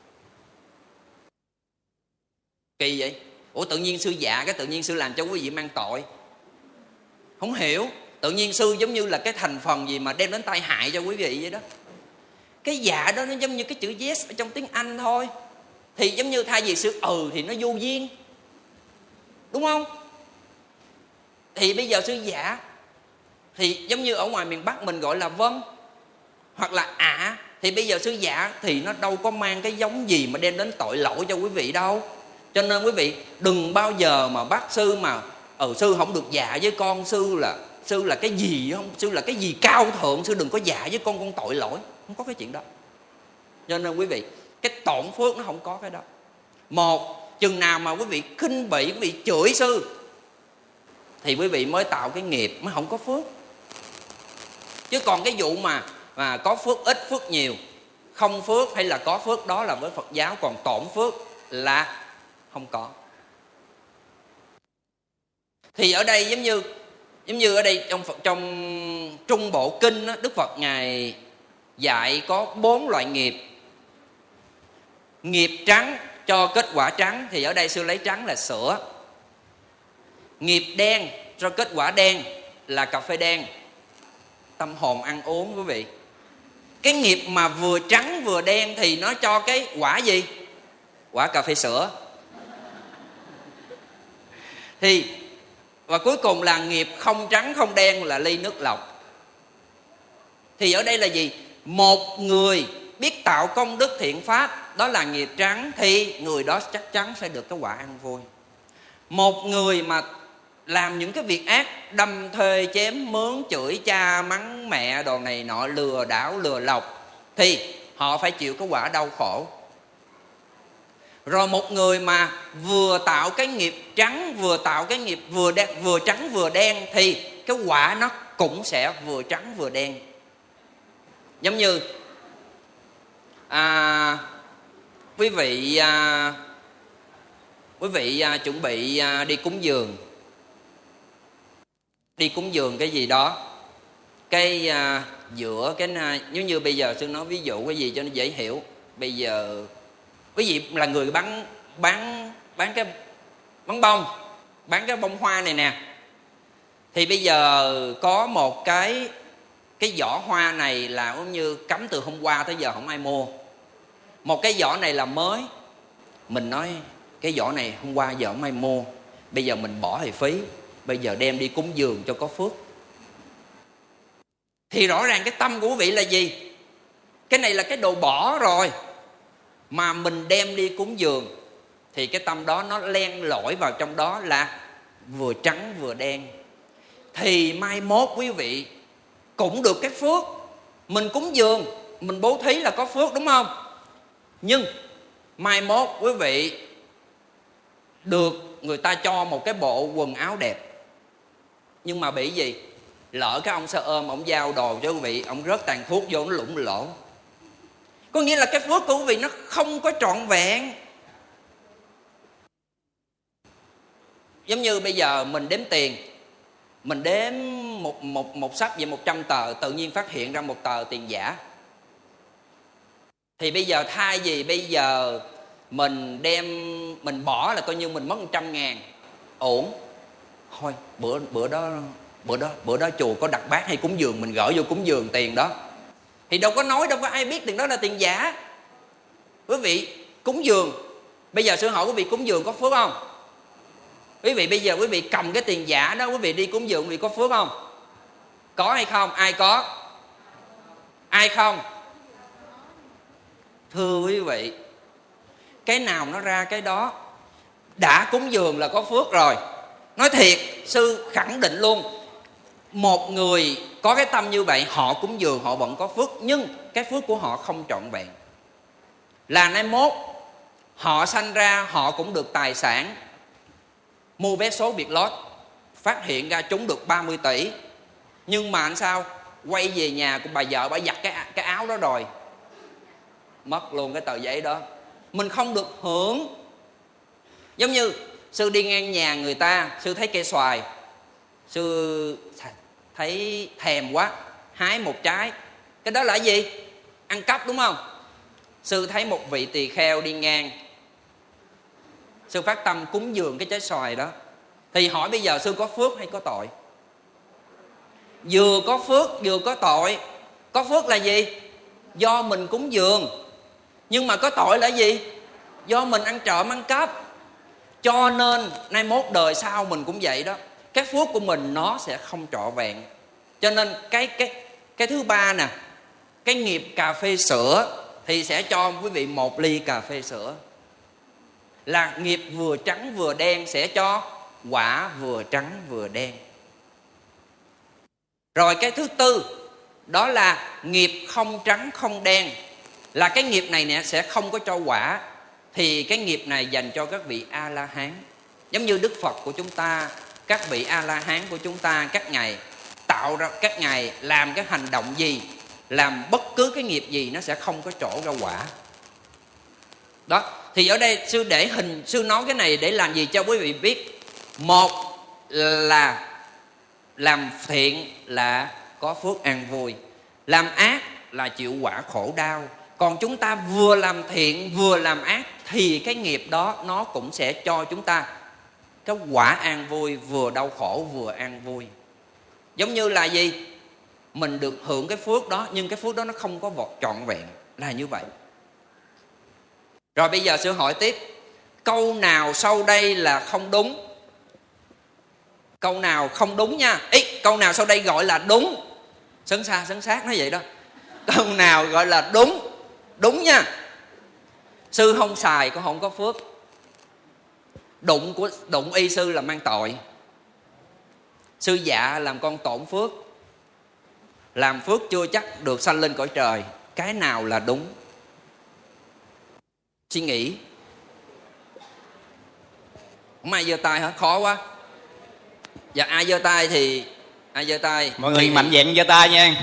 Kỳ vậy? Ủa tự nhiên sư dạ, cái tự nhiên sư làm cho quý vị mang tội. Không hiểu. Tự nhiên sư giống như là cái thành phần gì mà đem đến tai hại cho quý vị vậy đó. Cái dạ đó nó giống như cái chữ yes ở trong tiếng Anh thôi. Thì giống như thay vì sư ừ thì nó vô duyên, đúng không? Thì bây giờ sư dạ thì giống như ở ngoài miền Bắc mình gọi là vâng, hoặc là ạ. À, thì bây giờ sư dạ thì nó đâu có mang cái giống gì mà đem đến tội lỗi cho quý vị đâu. Cho nên quý vị đừng bao giờ mà bắt sư mà ừ sư không được dạ với con, sư là sư là cái gì không, sư là cái gì cao thượng, sư đừng có dạ với con, con tội lỗi. Không có cái chuyện đó. Cho nên quý vị, cái tổn phước nó không có cái đó. Một, chừng nào mà quý vị khinh bỉ, quý vị chửi sư thì quý vị mới tạo cái nghiệp, mới không có phước. Chứ còn cái vụ mà mà có phước ít phước nhiều, không phước hay là có phước, đó là với Phật giáo. Còn tổn phước là không có. Thì ở đây giống như giống như ở đây trong Phật, trong Trung Bộ Kinh đó, Đức Phật ngài dạy có bốn loại nghiệp. Nghiệp trắng cho kết quả trắng, thì ở đây sư lấy trắng là sữa. Nghiệp đen cho kết quả đen là cà phê đen, tâm hồn ăn uống quý vị. Cái nghiệp mà vừa trắng vừa đen thì nó cho cái quả gì? Quả cà phê sữa. Thì và cuối cùng là nghiệp không trắng không đen là ly nước lọc. Thì ở đây là gì? Một người biết tạo công đức thiện pháp, đó là nghiệp trắng, thì người đó chắc chắn sẽ được cái quả ăn vui. Một người mà làm những cái việc ác, đâm thuê chém mướn, chửi cha mắng mẹ đồ này nọ, lừa đảo lừa lọc, thì họ phải chịu cái quả đau khổ. Rồi một người mà vừa tạo cái nghiệp trắng, vừa tạo cái nghiệp vừa đen, vừa trắng vừa đen, thì cái quả nó cũng sẽ vừa trắng vừa đen. Giống như à, quý vị à, quý vị à, chuẩn bị à, đi cúng dường, đi cúng dường cái gì đó, cái à, giữa cái giống như bây giờ sư nói ví dụ cái gì cho nó dễ hiểu. Bây giờ quý vị là người bán bán bán cái bán bông, bán cái bông hoa này nè, thì bây giờ có một cái cái vỏ hoa này là giống như cắm từ hôm qua tới giờ không ai mua. Một cái vỏ này là mới, mình nói cái vỏ này hôm qua giờ không ai mua, bây giờ mình bỏ thì phí, bây giờ đem đi cúng dường cho có phước. Thì rõ ràng cái tâm của quý vị là gì? Cái này là cái đồ bỏ rồi, mà mình đem đi cúng dường, thì cái tâm đó nó len lỏi vào trong đó là vừa trắng vừa đen. Thì mai mốt quý vị cũng được cái phước. Mình cúng dường, mình bố thí là có phước, đúng không? Nhưng mai mốt quý vị được người ta cho một cái bộ quần áo đẹp, nhưng mà bị gì? Lỡ cái ông xe ôm, ông giao đồ cho quý vị, ông rớt tàn thuốc vô, nó lủng lỗ. Có nghĩa là cái phước của quý vị nó không có trọn vẹn. Giống như bây giờ mình đếm tiền, mình đếm một, một, một sắp về một trăm tờ, tự nhiên phát hiện ra một tờ tiền giả. Thì bây giờ thay vì bây giờ mình đem, mình bỏ là coi như mình mất một trăm ngàn, ổn. Thôi bữa, bữa đó bữa đó bữa đó chùa có đặt bát hay cúng dường, mình gửi vô cúng dường tiền đó. Thì đâu có nói, đâu có ai biết tiền đó là tiền giả. Quý vị cúng dường, bây giờ sư hỏi quý vị cúng dường có phước không? Quý vị bây giờ quý vị cầm cái tiền giả đó, quý vị đi cúng dường, quý vị có phước không? Có hay không? Ai có? Ai không? Thưa quý vị, cái nào nó ra cái đó. Đã cúng dường là có phước rồi. Nói thiệt, sư khẳng định luôn, một người có cái tâm như vậy, họ cúng dường họ vẫn có phước, nhưng cái phước của họ không trọn vẹn. Là nay mốt họ sanh ra họ cũng được tài sản, mua vé số Vietlott, phát hiện ra trúng được ba mươi tỷ, nhưng mà anh sao quay về nhà của bà vợ, bà giặt cái, cái áo đó rồi, mất luôn cái tờ giấy đó, mình không được hưởng. Giống như sư đi ngang nhà người ta, sư thấy cây xoài, sư thấy thèm quá, hái một trái. Cái đó là gì? Ăn cắp, đúng không? Sư thấy một vị tỳ kheo đi ngang, sư phát tâm cúng dường cái trái xoài đó. Thì hỏi bây giờ sư có phước hay có tội? Vừa có phước vừa có tội. Có phước là gì? Do mình cúng dường. Nhưng mà có tội là gì? Do mình ăn trộm ăn cắp. Cho nên nay mốt đời sau mình cũng vậy đó, cái phước của mình nó sẽ không trọn vẹn. Cho nên cái, cái, cái thứ ba nè, cái nghiệp cà phê sữa thì sẽ cho quý vị một ly cà phê sữa. Là nghiệp vừa trắng vừa đen sẽ cho quả vừa trắng vừa đen. Rồi cái thứ tư, đó là nghiệp không trắng không đen. Là cái nghiệp này nè sẽ không có cho quả. Thì cái nghiệp này dành cho các vị A-la-hán. Giống như Đức Phật của chúng ta, các vị A-la-hán của chúng ta, các ngài tạo ra, các ngài làm cái hành động gì, làm bất cứ cái nghiệp gì, nó sẽ không có trổ ra quả. Đó, thì ở đây sư để hình, sư nói cái này để làm gì cho quý vị biết. Một là làm thiện là có phước an vui, làm ác là chịu quả khổ đau. Còn chúng ta vừa làm thiện vừa làm ác thì cái nghiệp đó nó cũng sẽ cho chúng ta cái quả an vui, vừa đau khổ vừa an vui. Giống như là gì? Mình được hưởng cái phước đó, nhưng cái phước đó nó không có vọt trọn vẹn, là như vậy. Rồi bây giờ sư hỏi tiếp, câu nào sau đây là không đúng? Câu nào không đúng nha. Ý, câu nào sau đây gọi là đúng? Sấn xa sấn sát nó vậy đó. Câu nào gọi là đúng? Đúng nha. Sư không xài con không có phước. Đụng của đụng y sư là mang tội. Sư dạ làm con tổn phước. Làm phước chưa chắc được sanh lên cõi trời. Cái nào là đúng? Suy nghĩ. Không ai giơ tay hả? Khó quá. Dạ ai giơ tay thì ai giơ tay. Mọi người mạnh dạn giơ tay nha.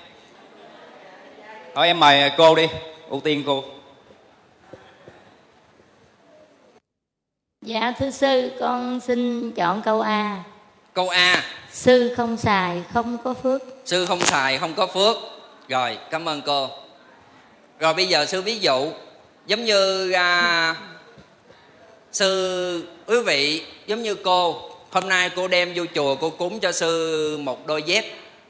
Thôi em mời cô đi, ưu tiên cô. Dạ thưa sư, con xin chọn câu A. Câu A. Sư không xài không có phước. Sư không xài không có phước. Rồi, cảm ơn cô. Rồi bây giờ sư ví dụ, giống như à, sư quý vị, giống như cô, hôm nay cô đem vô chùa cô cúng cho sư một đôi dép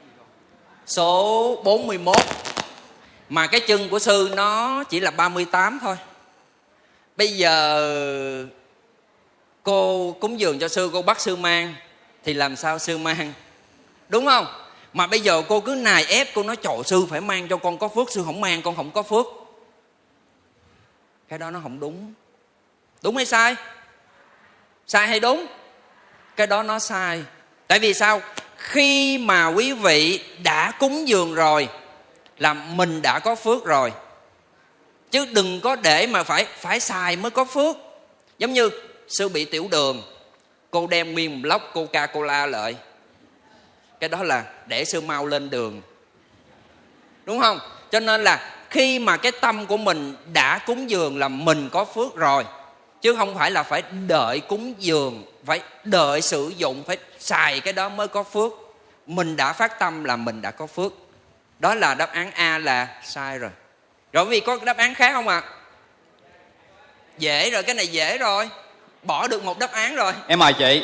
số bốn mươi mốt, mà cái chân của sư nó chỉ là ba mươi tám thôi. Bây giờ cô cúng dường cho sư, cô bắt sư mang, thì làm sao sư mang? Đúng không? Mà bây giờ cô cứ nài ép, cô nói trời sư phải mang cho con có phước, sư không mang con không có phước. Cái đó nó không đúng. Đúng hay sai? Sai hay đúng? Cái đó nó sai. Tại vì sao? Khi mà quý vị đã cúng dường rồi là mình đã có phước rồi. Chứ đừng có để mà phải phải xài mới có phước. Giống như sư bị tiểu đường, cô đem nguyên một lốc Coca-Cola lại, cái đó là để sư mau lên đường. Đúng không? Cho nên là khi mà cái tâm của mình đã cúng dường là mình có phước rồi. Chứ không phải là phải đợi cúng dường, phải đợi sử dụng, phải xài cái đó mới có phước. Mình đã phát tâm là mình đã có phước. Đó là đáp án A là sai rồi. Rồi vì có đáp án khác không ạ? À? Dễ rồi, cái này dễ rồi. Bỏ được một đáp án rồi. Em mời chị.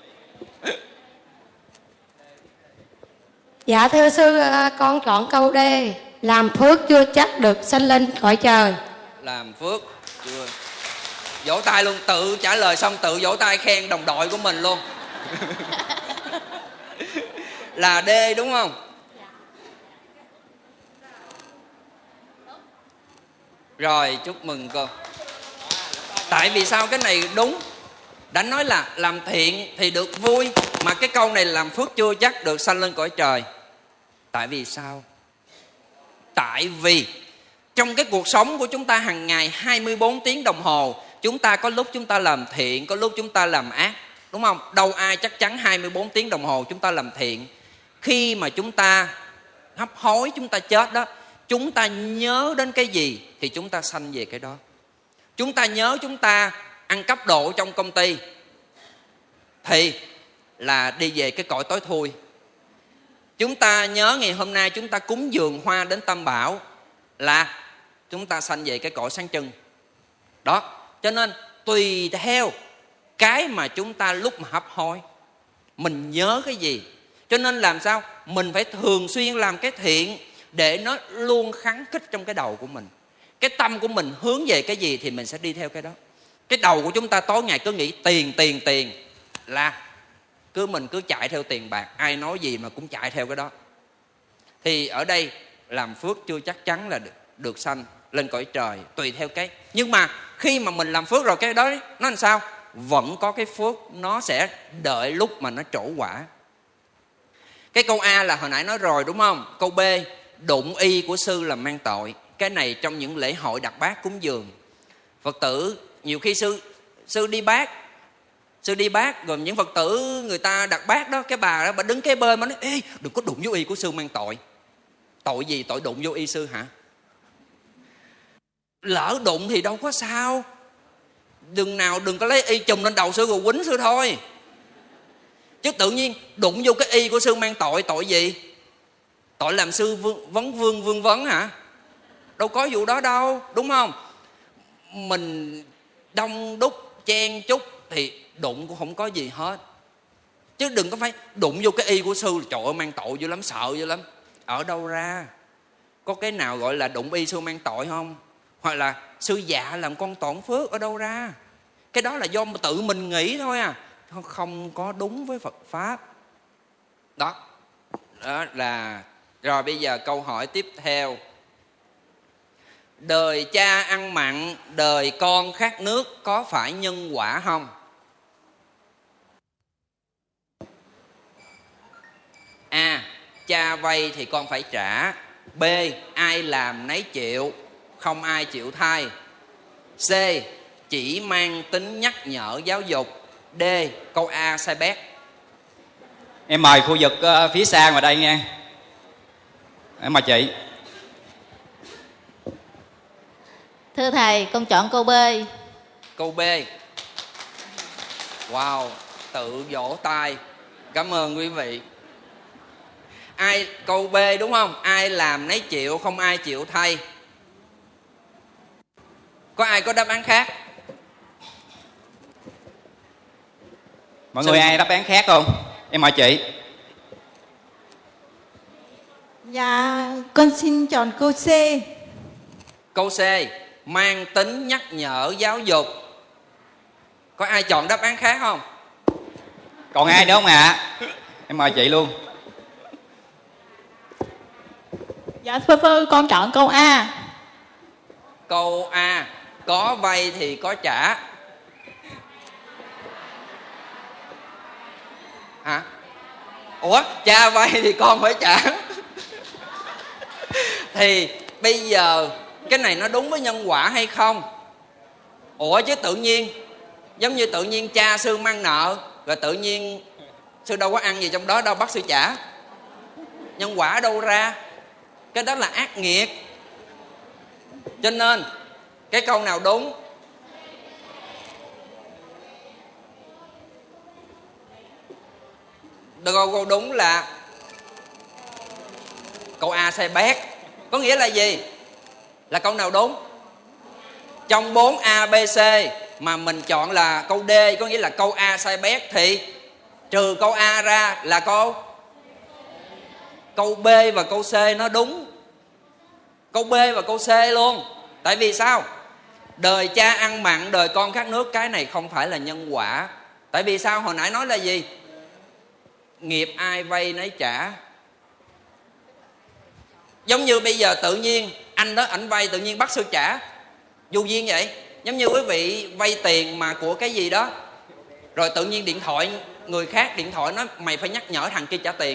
Dạ thưa sư, con chọn câu D. Làm phước chưa chắc được sanh lên cõi trời. Làm phước chưa. Vỗ tay luôn, tự trả lời xong tự vỗ tay khen đồng đội của mình luôn. Là D đúng không? Rồi, chúc mừng cô. Tại vì sao cái này đúng? Đã nói là làm thiện thì được vui, mà cái câu này làm phước chưa chắc được sanh lên cõi trời. Tại vì sao? Tại vì trong cái cuộc sống của chúng ta hàng ngày hai mươi bốn tiếng đồng hồ, chúng ta có lúc chúng ta làm thiện, có lúc chúng ta làm ác. Đúng không? Đâu ai chắc chắn hai mươi bốn tiếng đồng hồ chúng ta làm thiện. Khi mà chúng ta hấp hối, chúng ta chết đó, chúng ta nhớ đến cái gì thì chúng ta sanh về cái đó. Chúng ta nhớ chúng ta ăn cắp độ trong công ty thì là đi về cái cõi tối thui. Chúng ta nhớ ngày hôm nay chúng ta cúng dường hoa đến Tam Bảo là chúng ta sanh về cái cõi sáng trưng. Đó, cho nên tùy theo cái mà chúng ta lúc mà hấp hối, mình nhớ cái gì. Cho nên làm sao? Mình phải thường xuyên làm cái thiện để nó luôn khắng khích trong cái đầu của mình. Cái tâm của mình hướng về cái gì thì mình sẽ đi theo cái đó. Cái đầu của chúng ta tối ngày cứ nghĩ tiền, tiền, tiền là cứ mình cứ chạy theo tiền bạc. Ai nói gì mà cũng chạy theo cái đó. Thì ở đây làm phước chưa chắc chắn là được, được sanh lên cõi trời. Tùy theo cái. Nhưng mà khi mà mình làm phước rồi cái đó nó làm sao? Vẫn có cái phước, nó sẽ đợi lúc mà nó trổ quả. Cái câu A là hồi nãy nói rồi đúng không? Câu B, đụng y của sư là mang tội. Cái này trong những lễ hội đặt bát cúng dường, Phật tử nhiều khi sư sư đi bát, sư đi bát rồi những Phật tử người ta đặt bát đó, cái bà đó bà đứng kế bên mà nói ê đừng có đụng vô y của sư mang tội. Tội gì? Tội đụng vô y sư hả? Lỡ đụng thì đâu có sao. Đừng nào đừng có lấy y chùm lên đầu sư rồi quýnh sư thôi. Chứ tự nhiên đụng vô cái y của sư mang tội. Tội gì? Tội làm sư vương, vấn vương vương vấn hả? Đâu có vụ đó đâu, đúng không? Mình đông đúc chen chúc thì đụng cũng không có gì hết. Chứ đừng có phải đụng vô cái y của sư, trời ơi mang tội dữ lắm, sợ dữ lắm. Ở đâu ra? Có cái nào gọi là đụng y sư mang tội không? Hoặc là sư dạ làm con tổn phước, ở đâu ra? Cái đó là do tự mình nghĩ thôi à, không có đúng với Phật Pháp. Đó, đó là... Rồi bây giờ câu hỏi tiếp theo. Đời cha ăn mặn, đời con khát nước có phải nhân quả không? A. Cha vay thì con phải trả. B. Ai làm nấy chịu, không ai chịu thay. C. Chỉ mang tính nhắc nhở giáo dục. D. Câu A sai bét. Em mời khu vực uh, phía xa ngoài đây nha. Em mời chị. Thưa thầy, con chọn câu B. Câu B. Wow, tự vỗ tay. Cảm ơn quý vị. Ai câu B đúng không? Ai làm nấy chịu, không ai chịu thay. Có ai có đáp án khác? Mọi người ai đáp án khác không? Em mời chị. Dạ, con xin chọn câu C. Câu C. Mang tính nhắc nhở giáo dục. Có ai chọn đáp án khác không? Còn ai nữa không ạ? À? Em mời chị luôn. Dạ thưa sư, con chọn câu A. Câu A. Có vay thì có trả. Hả? Ủa? Cha vay thì con phải trả. Thì bây giờ cái này nó đúng với nhân quả hay không? Ủa chứ tự nhiên, giống như tự nhiên cha sư mang nợ, rồi tự nhiên sư đâu có ăn gì trong đó đâu, bắt sư trả. Nhân quả đâu ra? Cái đó là ác nghiệt. Cho nên cái câu nào đúng? Câu đúng là câu A sai bét. Có nghĩa là gì? Là câu nào đúng? Trong bốn A, B, C mà mình chọn là câu D, có nghĩa là câu A sai bét, thì trừ câu A ra là câu câu B và câu C nó đúng. Câu B và câu C luôn. Tại vì sao? Đời cha ăn mặn, đời con khát nước, cái này không phải là nhân quả. Tại vì sao? Hồi nãy nói là gì? Nghiệp ai vay nấy trả. Giống như bây giờ tự nhiên anh đó ảnh vay, tự nhiên bắt sư trả, vô duyên vậy. Giống như quý vị vay tiền mà của cái gì đó, rồi tự nhiên điện thoại người khác điện thoại nói mày phải nhắc nhở thằng kia trả tiền.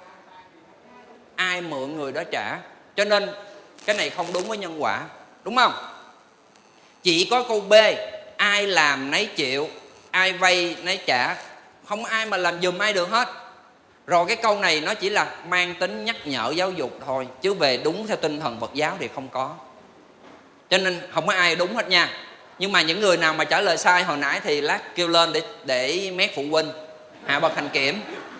Ai mượn người đó trả. Cho nên cái này không đúng với nhân quả. Đúng không? Chỉ có câu B. Ai làm nấy chịu, ai vay nấy trả. Không ai mà làm giùm ai được hết. Rồi cái câu này nó chỉ là mang tính nhắc nhở giáo dục thôi, chứ về đúng theo tinh thần Phật giáo thì không có. Cho nên không có ai đúng hết nha. Nhưng mà những người nào mà trả lời sai hồi nãy thì lát kêu lên để để mét phụ huynh, hạ bậc hành kiểm.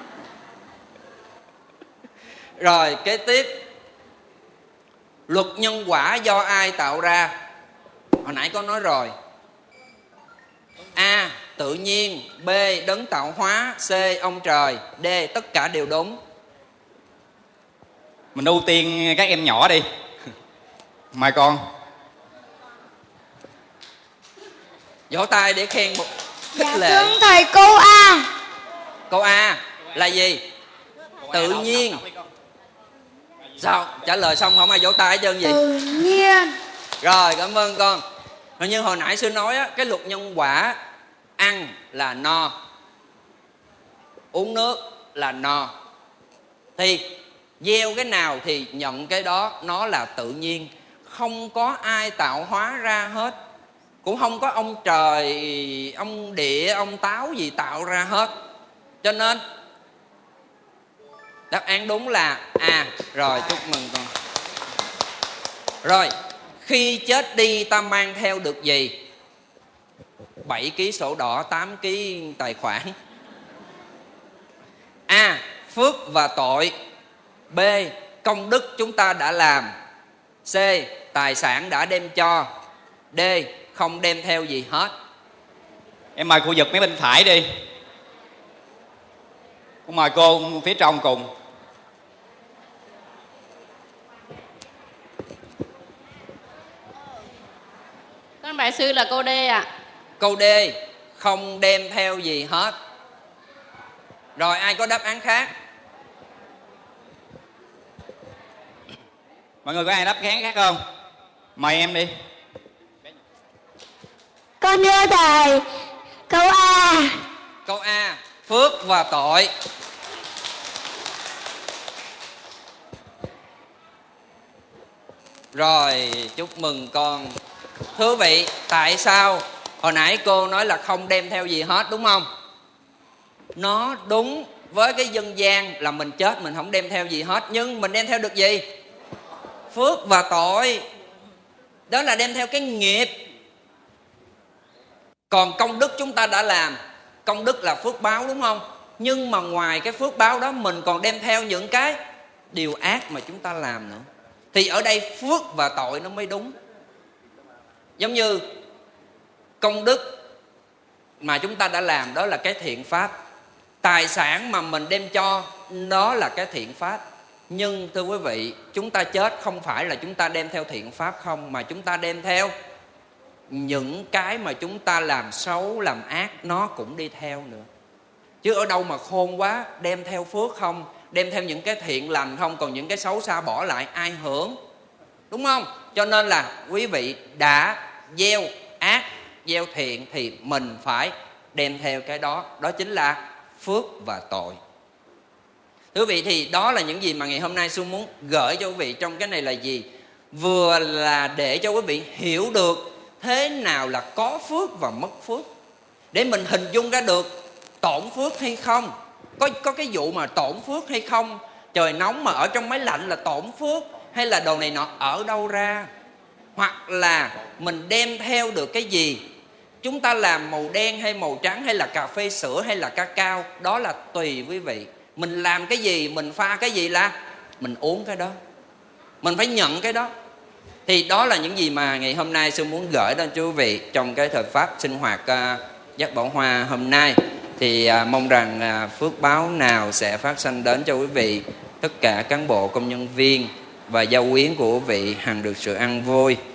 Rồi kế tiếp. Luật nhân quả do ai tạo ra? Hồi nãy có nói rồi. A. Tự nhiên. B. Đấng tạo hóa. C. Ông trời. D. Tất cả đều đúng. Mình ưu tiên các em nhỏ đi. Mời con. Vỗ tay để khen một khích Dạ lệ. thưa thầy, câu A. Câu A là gì? Tự nhiên. Sao? Trả lời xong không ai vỗ tay hết trơn gì? Tự nhiên. Rồi cảm ơn con. Rồi như hồi nãy sư nói á, cái luật nhân quả, ăn là no, uống nước là no, thì gieo cái nào thì nhận cái đó, nó là tự nhiên. Không có ai tạo hóa ra hết. Cũng không có ông trời, ông địa, ông táo gì tạo ra hết. Cho nên đáp án đúng là A. Rồi chúc mừng con. Rồi khi chết đi ta mang theo được gì? bảy ký sổ đỏ, tám ký tài khoản. A. Phước và tội. B. Công đức chúng ta đã làm. C. Tài sản đã đem cho. D. Không đem theo gì hết. Em mời khu vực mấy bên phải đi. Con mời cô phía trong cùng. Con bạch sư là cô D ạ. Câu D, không đem theo gì hết. Rồi ai có đáp án khác? Mọi người có ai đáp án khác không? Mời em đi. Con thưa thầy, câu A. Câu A, phước và tội. Rồi, chúc mừng con. Thưa quý vị, tại sao hồi nãy cô nói là không đem theo gì hết đúng không? Nó đúng với cái dân gian là mình chết mình không đem theo gì hết, nhưng mình đem theo được gì? Phước và tội. Đó là đem theo cái nghiệp. Còn công đức chúng ta đã làm, công đức là phước báo đúng không? Nhưng mà ngoài cái phước báo đó mình còn đem theo những cái điều ác mà chúng ta làm nữa. Thì ở đây phước và tội nó mới đúng. Giống như công đức mà chúng ta đã làm đó là cái thiện pháp. Tài sản mà mình đem cho đó là cái thiện pháp. Nhưng thưa quý vị, chúng ta chết không phải là chúng ta đem theo thiện pháp không, mà chúng ta đem theo những cái mà chúng ta làm xấu, làm ác nó cũng đi theo nữa. Chứ ở đâu mà khôn quá, đem theo phước không, đem theo những cái thiện lành không, còn những cái xấu xa bỏ lại ai hưởng, đúng không? Cho nên là quý vị đã gieo ác, gieo thiện thì mình phải đem theo cái đó. Đó chính là phước và tội. Thưa quý vị, thì đó là những gì mà ngày hôm nay Xuân muốn gửi cho quý vị trong cái này là gì? Vừa là để cho quý vị hiểu được thế nào là có phước và mất phước, để mình hình dung ra được tổn phước hay không. Có, có cái vụ mà tổn phước hay không? Trời nóng mà ở trong máy lạnh là tổn phước, hay là đồ này nọ ở đâu ra? Hoặc là mình đem theo được cái gì? Chúng ta làm màu đen hay màu trắng, hay là cà phê sữa hay là cacao, đó là tùy quý vị. Mình làm cái gì, mình pha cái gì là mình uống cái đó, mình phải nhận cái đó. Thì đó là những gì mà ngày hôm nay Sư muốn gửi đến cho quý vị trong cái thời pháp sinh hoạt uh, Giác Bảo Hoa hôm nay. Thì uh, mong rằng uh, phước báo nào sẽ phát sanh đến cho quý vị, tất cả cán bộ công nhân viên và gia quyến của quý vị hằng được sự an vui.